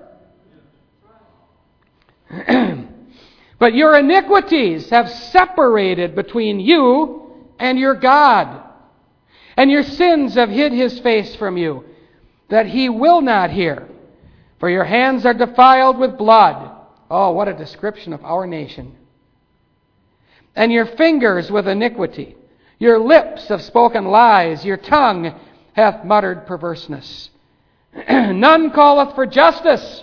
But your iniquities have separated between you and your God. And your sins have hid His face from you, that He will not hear. For your hands are defiled with blood. Oh, what a description of our nation. And your fingers with iniquity. Your lips have spoken lies. Your tongue hath muttered perverseness. None calleth for justice,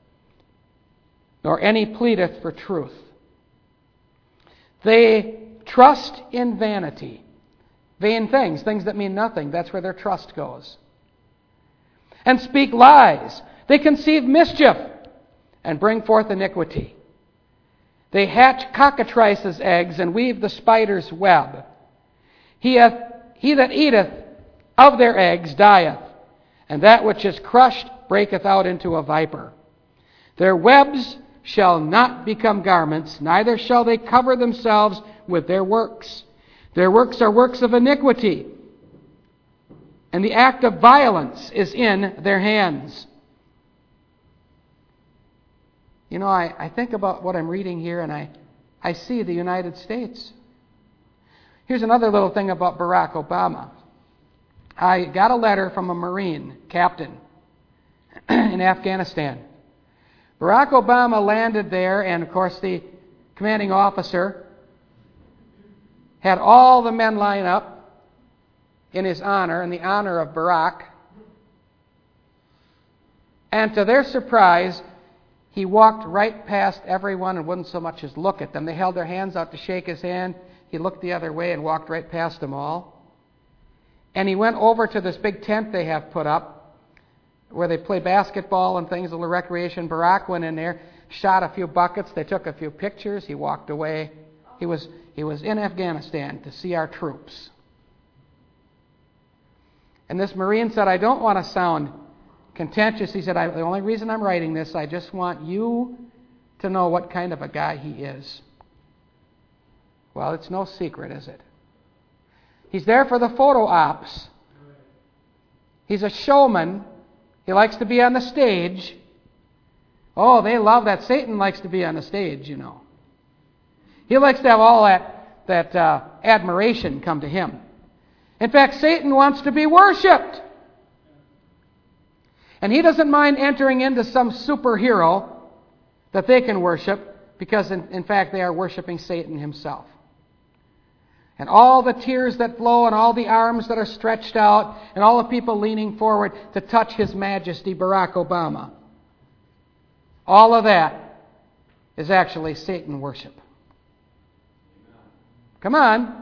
nor any pleadeth for truth. They trust in vanity. Vain things, things that mean nothing. That's where their trust goes. And speak lies. They conceive mischief and bring forth iniquity. They hatch cockatrices' eggs and weave the spider's web. He that eateth of their eggs dieth, and that which is crushed breaketh out into a viper. Their webs shall not become garments, neither shall they cover themselves with their works. Their works are works of iniquity, and the act of violence is in their hands. You know, I think about what I'm reading here, and I see the United States. Here's another little thing about Barack Obama. I got a letter from a Marine captain in Afghanistan. Barack Obama landed there, and of course the commanding officer had all the men line up in his honor, in the honor of Barack. And to their surprise, he walked right past everyone and wouldn't so much as look at them. They held their hands out to shake his hand. He looked the other way and walked right past them all. And he went over to this big tent they have put up where they play basketball and things, a little recreation. Barack went in there, shot a few buckets. They took a few pictures. He walked away. He was in Afghanistan to see our troops. And this Marine said, I don't want to sound contentious. He said, the only reason I'm writing this, I just want you to know what kind of a guy he is. Well, it's no secret, is it? He's there for the photo ops. He's a showman. He likes to be on the stage. Oh, they love that. Satan likes to be on the stage, you know. He likes to have all that admiration come to him. In fact, Satan wants to be worshipped. And he doesn't mind entering into some superhero that they can worship because, in fact, they are worshiping Satan himself. And all the tears that flow and all the arms that are stretched out and all the people leaning forward to touch His Majesty Barack Obama. All of that is actually Satan worship. Come on.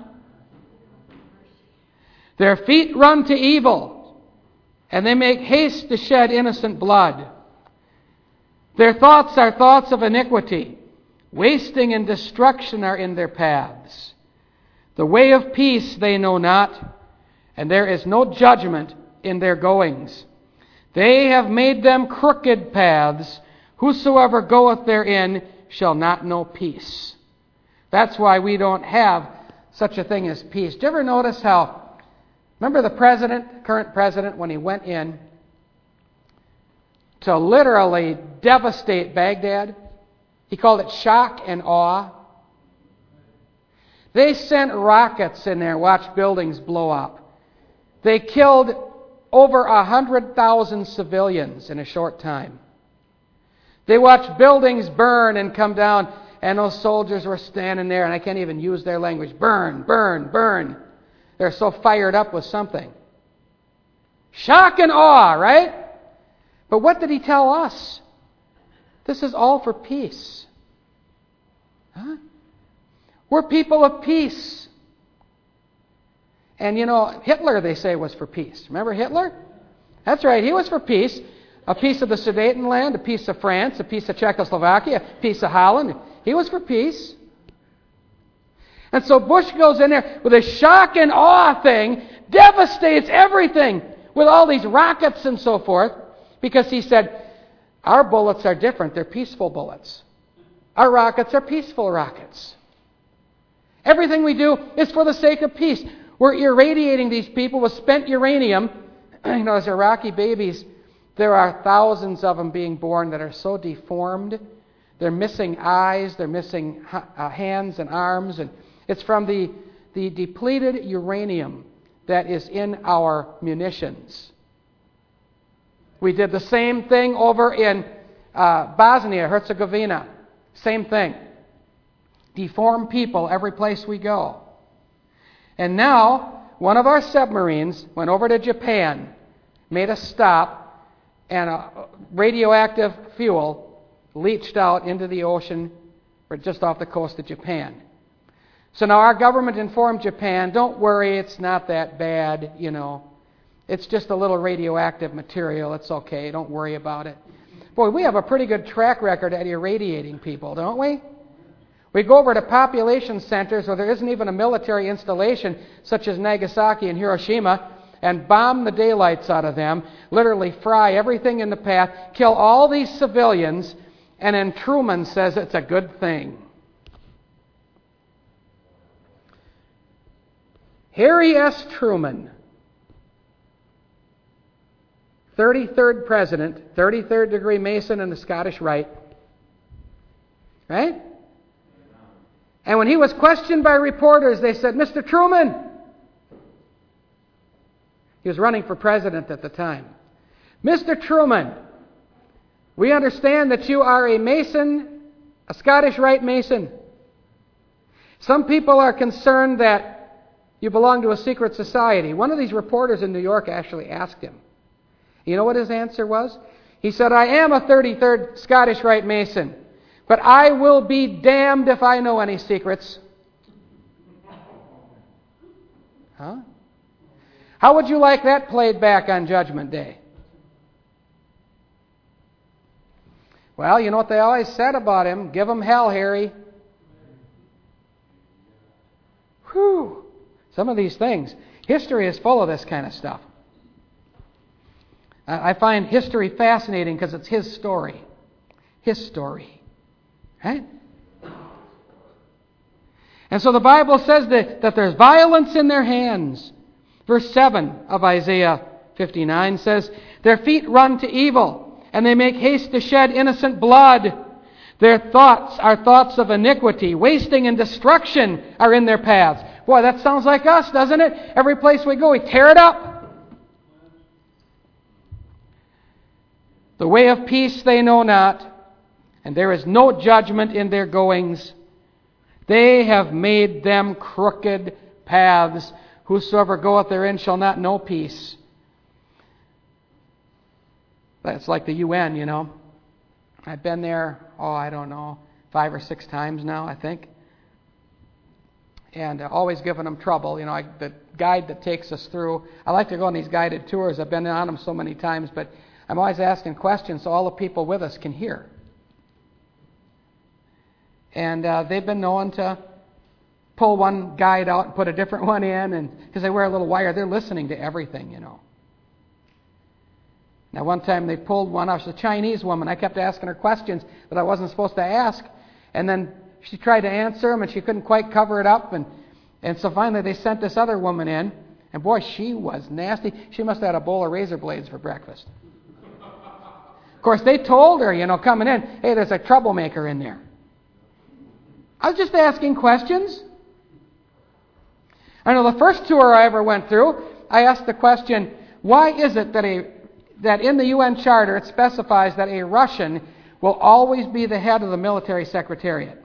Their feet run to evil, and they make haste to shed innocent blood. Their thoughts are thoughts of iniquity. Wasting and destruction are in their paths. The way of peace they know not, and there is no judgment in their goings. They have made them crooked paths. Whosoever goeth therein shall not know peace. That's why we don't have such a thing as peace. Did you ever notice how, remember the current president, when he went in to literally devastate Baghdad? He called it shock and awe. They sent rockets in there and watched buildings blow up. They killed over 100,000 civilians in a short time. They watched buildings burn and come down, and those soldiers were standing there, and I can't even use their language. Burn, burn, burn. They're so fired up with something. Shock and awe, right? But what did he tell us? This is all for peace. Huh? We're people of peace. And you know, Hitler, they say, was for peace. Remember Hitler? That's right, he was for peace. A piece of the Sudetenland, a piece of France, a piece of Czechoslovakia, a piece of Holland. He was for peace. And so Bush goes in there with a shock and awe thing, devastates everything with all these rockets and so forth, because he said, our bullets are different. They're peaceful bullets. Our rockets are peaceful rockets. Everything we do is for the sake of peace. We're irradiating these people with spent uranium. You know, as Iraqi babies, there are thousands of them being born that are so deformed. They're missing eyes, they're missing hands and arms. And it's from the depleted uranium that is in our munitions. We did the same thing over in Bosnia, Herzegovina. Same thing. Deformed people every place we go. And now, one of our submarines went over to Japan, made a stop, and a radioactive fuel leached out into the ocean just off the coast of Japan. So now our government informed Japan, don't worry, it's not that bad, It's just a little radioactive material. It's okay. Don't worry about it. Boy, we have a pretty good track record at irradiating people, don't we? We go over to population centers where there isn't even a military installation, such as Nagasaki and Hiroshima, and bomb the daylights out of them, literally fry everything in the path, kill all these civilians, and then Truman says it's a good thing. Harry S. Truman, 33rd president, 33rd degree Mason in the Scottish Rite. Right? And when he was questioned by reporters, they said, Mr. Truman, he was running for president at the time. Mr. Truman, we understand that you are a Mason, a Scottish Rite Mason. Some people are concerned that you belong to a secret society. One of these reporters in New York actually asked him. You know what his answer was? He said, I am a 33rd Scottish Rite Mason, but I will be damned if I know any secrets. Huh? How would you like that played back on Judgment Day? Well, you know what they always said about him? Give him hell, Harry. Whew. Some of these things. History is full of this kind of stuff. I find history fascinating because it's his story. His story. Right? And so the Bible says that there's violence in their hands. Verse 7 of Isaiah 59 says, their feet run to evil, and they make haste to shed innocent blood. Their thoughts are thoughts of iniquity. Wasting and destruction are in their paths. Boy, that sounds like us, doesn't it? Every place we go, we tear it up. The way of peace they know not, and there is no judgment in their goings. They have made them crooked paths. Whosoever goeth therein shall not know peace. That's like the UN, I've been there, 5 or 6 times now, I think. And always giving them trouble. The guide that takes us through, I like to go on these guided tours. I've been on them so many times, but I'm always asking questions so all the people with us can hear. And they've been known to pull one guide out and put a different one in, and because they wear a little wire, they're listening to everything, Now, one time they pulled one out. She was a Chinese woman. I kept asking her questions that I wasn't supposed to ask, and then she tried to answer them, and she couldn't quite cover it up, and so finally they sent this other woman in, and boy, she was nasty. She must have had a bowl of razor blades for breakfast. Of course, they told her, coming in, hey, there's a troublemaker in there. I was just asking questions. I know the first tour I ever went through, I asked the question, why is it that in the UN Charter it specifies that a Russian will always be the head of the military secretariat?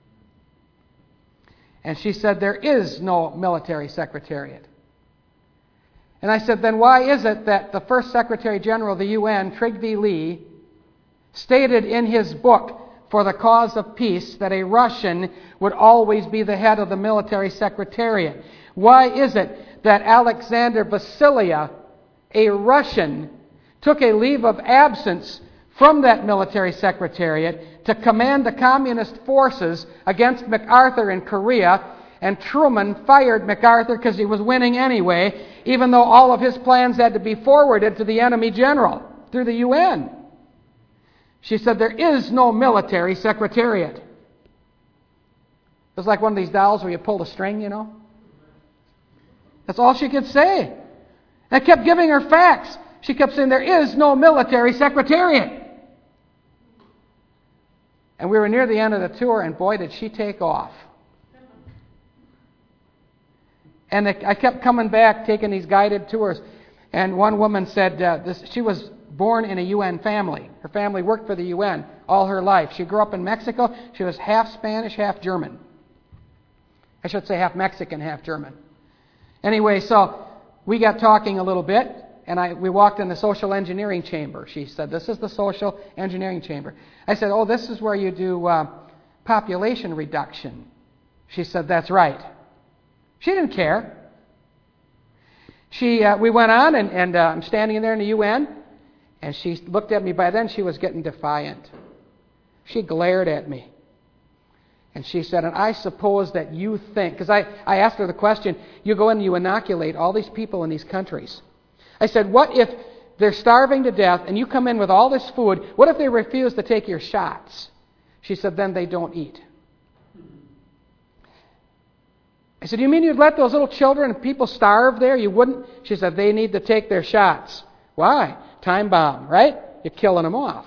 And she said, there is no military secretariat. And I said, then why is it that the first Secretary General of the UN, Trygve Lie, stated in his book, For the Cause of Peace, that a Russian would always be the head of the military secretariat? Why is it that Alexander Vasilia, a Russian, took a leave of absence from that military secretariat to command the communist forces against MacArthur in Korea, and Truman fired MacArthur because he was winning anyway, even though all of his plans had to be forwarded to the enemy general through the UN? She said, there is no military secretariat. It was like one of these dolls where you pull the string, That's all she could say. And I kept giving her facts. She kept saying, there is no military secretariat. And we were near the end of the tour, and boy, did she take off. And I kept coming back, taking these guided tours. And one woman said she was born in a UN family. Her family worked for the UN all her life. She grew up in Mexico. She was half Spanish, half German. I should say half Mexican, half German. Anyway, so we got talking a little bit, and we walked in the social engineering chamber. She said, this is the social engineering chamber. I said, oh, this is where you do population reduction. She said, that's right. She didn't care. We went on, and I'm standing in there in the UN, and she looked at me. By then, she was getting defiant. She glared at me. And she said, and I suppose that you think, because I asked her the question, you go in and you inoculate all these people in these countries. I said, what if they're starving to death and you come in with all this food? What if they refuse to take your shots? She said, then they don't eat. I said, you mean you'd let those little children and people starve there? You wouldn't? She said, they need to take their shots. Why? Time bomb, right? You're killing them off.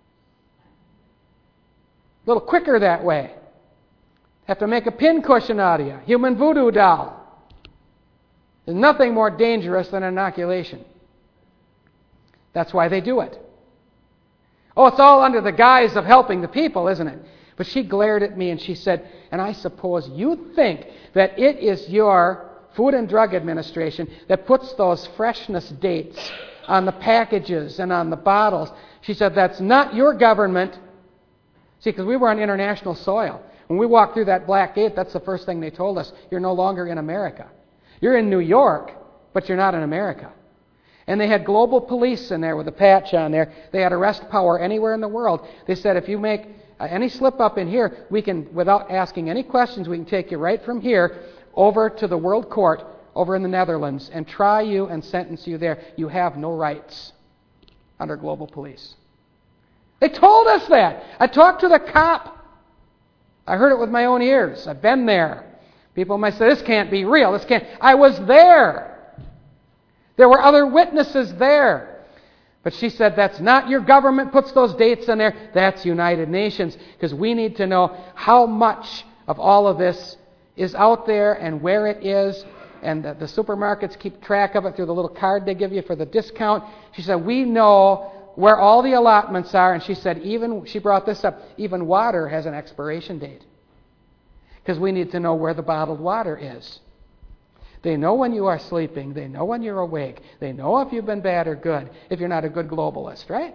A little quicker that way. Have to make a pincushion out of you. Human voodoo doll. There's nothing more dangerous than inoculation. That's why they do it. Oh, it's all under the guise of helping the people, isn't it? But she glared at me and she said, and I suppose you think that it is your Food and Drug Administration that puts those freshness dates on the packages and on the bottles. She said, that's not your government. See, because we were on international soil. When we walked through that black gate, that's the first thing they told us. You're no longer in America. You're in New York, but you're not in America. And they had global police in there with a patch on there. They had arrest power anywhere in the world. They said, if you make any slip up in here, we can, without asking any questions, we can take you right from here over to the World Court over in the Netherlands and try you and sentence you there. You have no rights under global police. They told us that. I talked to the cop. I heard it with my own ears. I've been there. People might say, this can't be real. This can't. I was there. There were other witnesses there. But she said, that's not your government puts those dates in there. That's United Nations. Because we need to know how much of all of this is out there and where it is. And the supermarkets keep track of it through the little card they give you for the discount. She said, we know where all the allotments are. And she said, she brought this up, even water has an expiration date. Because we need to know where the bottled water is. They know when you are sleeping. They know when you're awake. They know if you've been bad or good, if you're not a good globalist, right?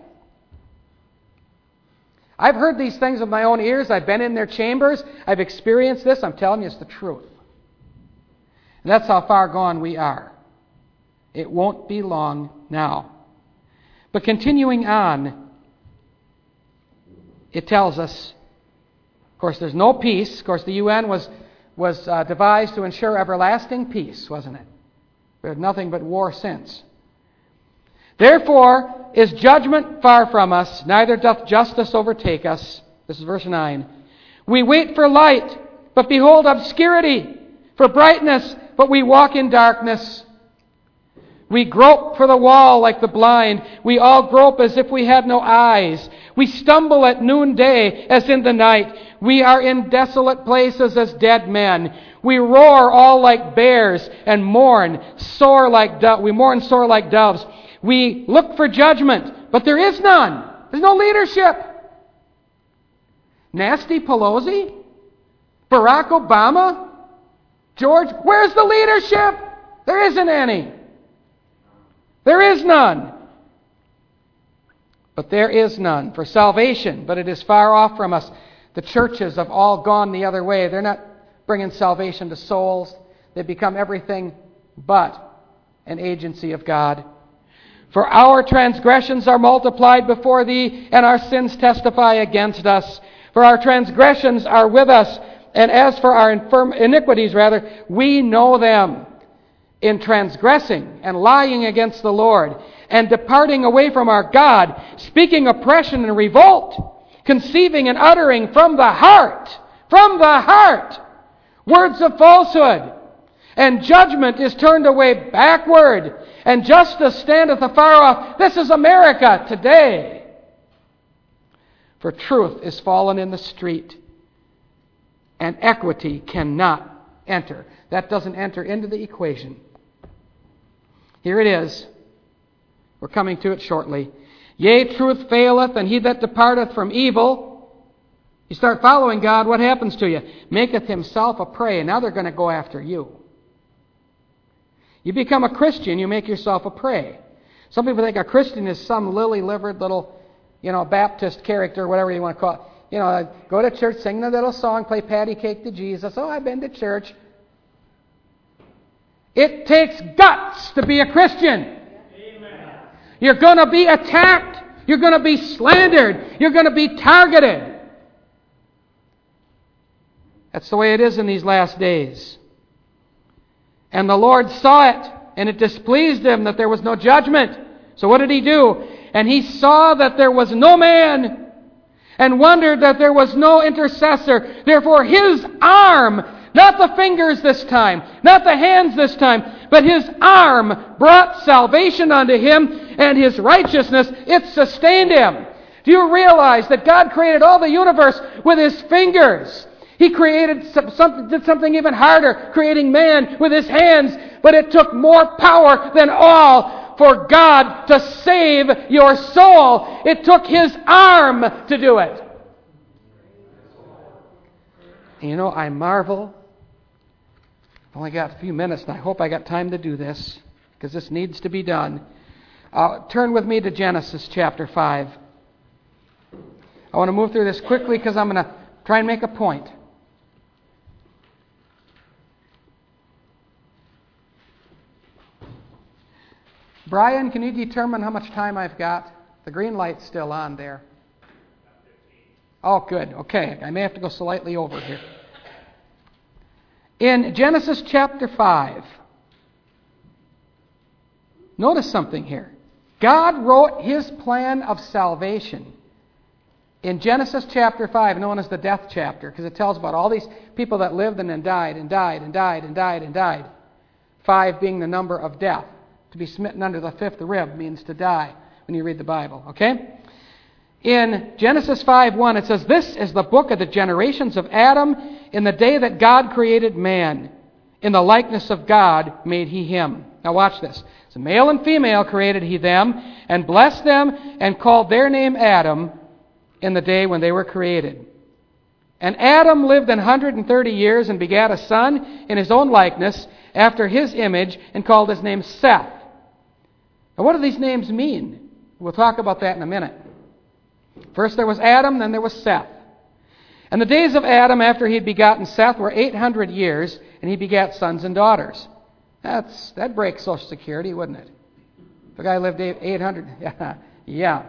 I've heard these things with my own ears. I've been in their chambers. I've experienced this. I'm telling you, it's the truth. And that's how far gone we are. It won't be long now. But continuing on, it tells us, of course, there's no peace. Of course, the UN was devised to ensure everlasting peace, wasn't it? We had nothing but war since. Therefore is judgment far from us, neither doth justice overtake us. This is verse 9. We wait for light, but behold obscurity, for brightness, but we walk in darkness. We grope for the wall like the blind. We all grope as if we had no eyes. We stumble at noonday as in the night. We are in desolate places as dead men. We roar all like bears and mourn sore like we mourn sore like doves. We look for judgment, but there is none. There's no leadership. Nasty Pelosi? Barack Obama? George? Where's the leadership? There isn't any. There is none. But there is none for salvation, but it is far off from us. The churches have all gone the other way. They're not bringing salvation to souls. They become everything but an agency of God. For our transgressions are multiplied before thee, and our sins testify against us. For our transgressions are with us, and as for our iniquities, we know them. In transgressing and lying against the Lord, and departing away from our God, speaking oppression and revolt, conceiving and uttering from the heart, words of falsehood, and judgment is turned away backward, and justice standeth afar off. This is America today. For truth is fallen in the street, and equity cannot enter. That doesn't enter into the equation. Here it is. We're coming to it shortly. Yea, truth faileth, and he that departeth from evil. You start following God, what happens to you? Maketh himself a prey, and now they're going to go after you. You become a Christian, you make yourself a prey. Some people think a Christian is some lily-livered little, Baptist character, whatever you want to call it. go to church, sing the little song, play patty cake to Jesus. Oh, I've been to church. It takes guts to be a Christian. Amen. You're going to be attacked. You're going to be slandered. You're going to be targeted. That's the way it is in these last days. And the Lord saw it, and it displeased Him that there was no judgment. So what did He do? And He saw that there was no man, and wondered that there was no intercessor. Therefore His arm, not the fingers this time, not the hands this time, but His arm brought salvation unto him, and His righteousness, it sustained him. Do you realize that God created all the universe with His fingers? He created did something even harder, creating man with His hands, but it took more power than all for God to save your soul. It took His arm to do it. And I marvel. I've only got a few minutes, and I hope I got time to do this, because this needs to be done. Turn with me to Genesis chapter 5. I want to move through this quickly because I'm going to try and make a point. Brian, can you determine how much time I've got? The green light's still on there. Oh, good. Okay. I may have to go slightly over here. In Genesis chapter 5, notice something here. God wrote His plan of salvation in Genesis chapter 5, known as the death chapter, because it tells about all these people that lived and then died and died and died and died and died. 5 being the number of death. To be smitten under the 5th rib means to die when you read the Bible, okay? In Genesis 5:1, it says, "This is the book of the generations of Adam in the day that God created man. In the likeness of God made He him." Now watch this. So male and female created He them, and blessed them, and called their name Adam in the day when they were created. And Adam lived 130 years and begat a son in his own likeness, after his image, and called his name Seth. Now what do these names mean? We'll talk about that in a minute. First there was Adam, then there was Seth. And the days of Adam after he had begotten Seth were 800 years, and he begat sons and daughters. That breaks Social Security, wouldn't it? If a guy lived 800, yeah.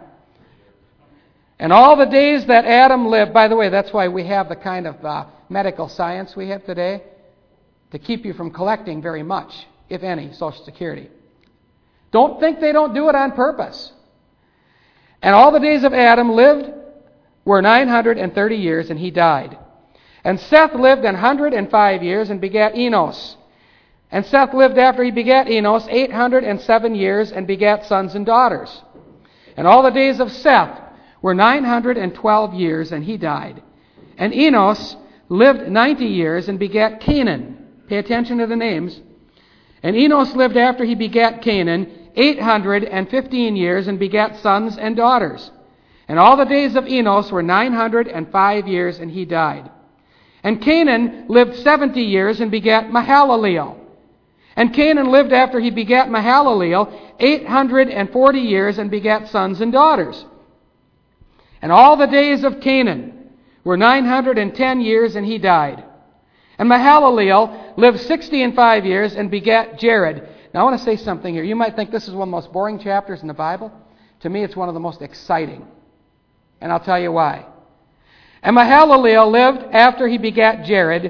And all the days that Adam lived, by the way, that's why we have the kind of medical science we have today, to keep you from collecting very much, if any, Social Security. Don't think they don't do it on purpose. And all the days of Adam lived were 930 years, and he died. And Seth lived 105 years and begat Enos. And Seth lived after he begat Enos 807 years and begat sons and daughters. And all the days of Seth were 912 years, and he died. And Enos lived 90 years and begat Canaan. Pay attention to the names. And Enos lived after he begat Canaan 815 years and begat sons and daughters. And all the days of Enos were 905 years, and he died. And Canaan lived 70 years and begat Mahalaleel. And Canaan lived after he begat Mahalaleel 840 years and begat sons and daughters. And all the days of Canaan were 910 years, and he died. And Mahalaleel lived 65 years and begat Jared. Now I want to say something here. You might think this is one of the most boring chapters in the Bible. To me, it's one of the most exciting. And I'll tell you why. And Mahalaleel lived after he begat Jared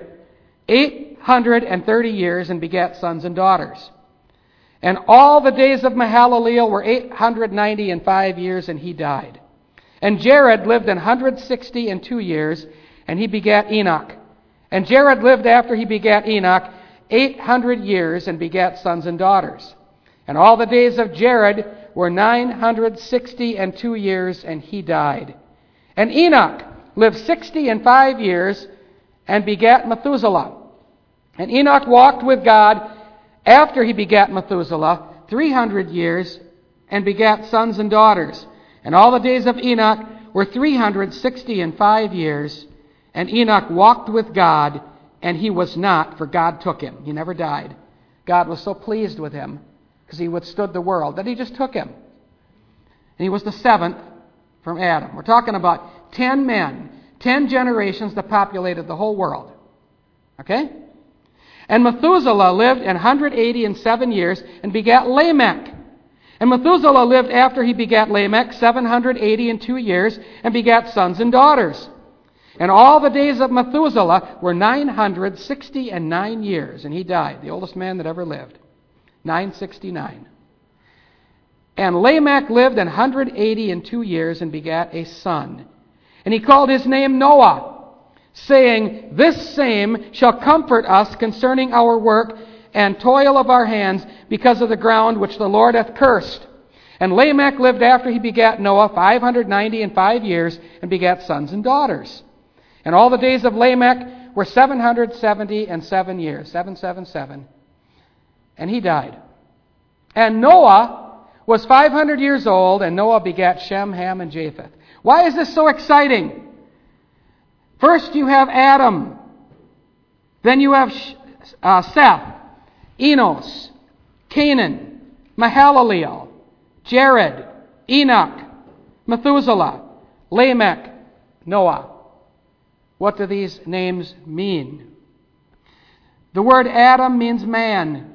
830 years and begat sons and daughters. And all the days of Mahalaleel were 895 years, and he died. And Jared lived 162 years, and he begat Enoch. And Jared lived after he begat Enoch 800 years and begat sons and daughters. And all the days of Jared were 962 years, and he died. And Enoch lived 65 years and begat Methuselah. And Enoch walked with God after he begat Methuselah 300 years and begat sons and daughters. And all the days of Enoch were 365 years. And Enoch walked with God, and he was not, for God took him. He never died. God was so pleased with him because he withstood the world that he just took him. And he was the 7th from Adam. We're talking about 10 men, 10 generations that populated the whole world. Okay? And Methuselah lived 187 years and begat Lamech. And Methuselah lived after he begat Lamech 782 years and begat sons and daughters. And all the days of Methuselah were 969 years, and he died, the oldest man that ever lived. 969. And Lamech lived 182 years and begat a son. And he called his name Noah, saying, This same shall comfort us concerning our work and toil of our hands, because of the ground which the Lord hath cursed. And Lamech lived after he begat Noah 595 years, and begat sons and daughters. And all the days of Lamech were 777 years, 777. And he died. And Noah was 500 years old, and Noah begat Shem, Ham, and Japheth. Why is this so exciting? First you have Adam. Then you have Seth, Enos, Canaan, Mahalaleel, Jared, Enoch, Methuselah, Lamech, Noah. What do these names mean? The word Adam means man.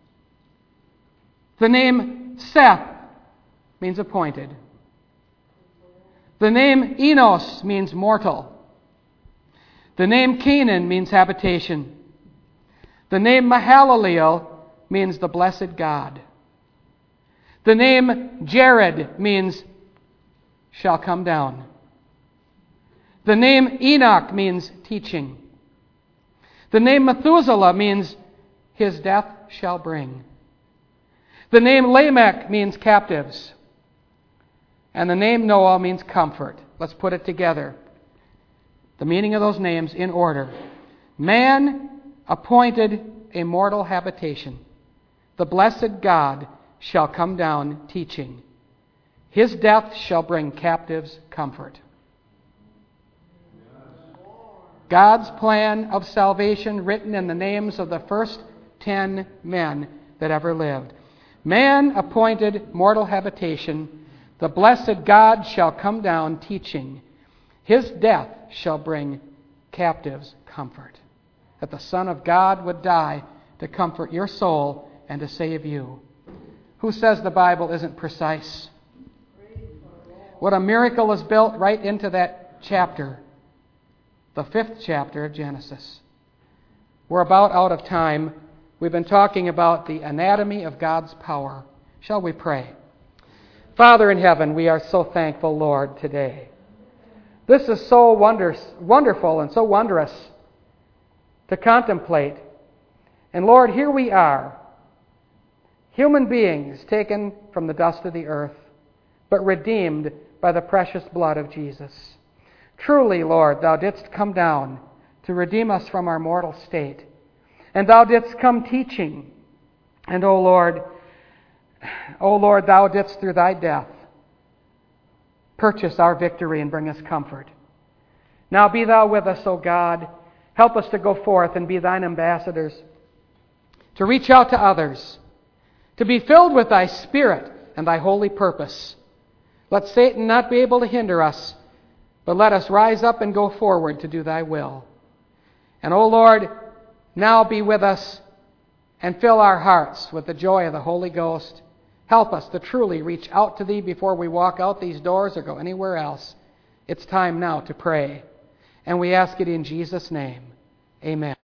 The name Seth means appointed. The name Enos means mortal. The name Canaan means habitation. The name Mahalaleel means the blessed God. The name Jared means shall come down. The name Enoch means teaching. The name Methuselah means his death shall bring. The name Lamech means captives. And the name Noah means comfort. Let's put it together. The meaning of those names in order. Man appointed a mortal habitation. The blessed God shall come down teaching. His death shall bring captives comfort. God's plan of salvation written in the names of the first 10 men that ever lived. Man appointed mortal habitation. The blessed God shall come down teaching. His death shall bring captives comfort. That the Son of God would die to comfort your soul and to save you. Who says the Bible isn't precise? What a miracle is built right into that chapter. The 5th chapter of Genesis. We're about out of time. We've been talking about the anatomy of God's power. Shall we pray? Father in heaven, we are so thankful, Lord, today. This is so wonderful and so wondrous to contemplate. And Lord, here we are, human beings taken from the dust of the earth, but redeemed by the precious blood of Jesus. Truly, Lord, Thou didst come down to redeem us from our mortal state. And Thou didst come teaching. And, O Lord, Thou didst through Thy death purchase our victory and bring us comfort. Now be Thou with us, O God. Help us to go forth and be Thine ambassadors, to reach out to others, to be filled with Thy Spirit and Thy holy purpose. Let Satan not be able to hinder us, but let us rise up and go forward to do Thy will. And, O Lord, now be with us and fill our hearts with the joy of the Holy Ghost. Help us to truly reach out to Thee before we walk out these doors or go anywhere else. It's time now to pray. And we ask it in Jesus' name. Amen.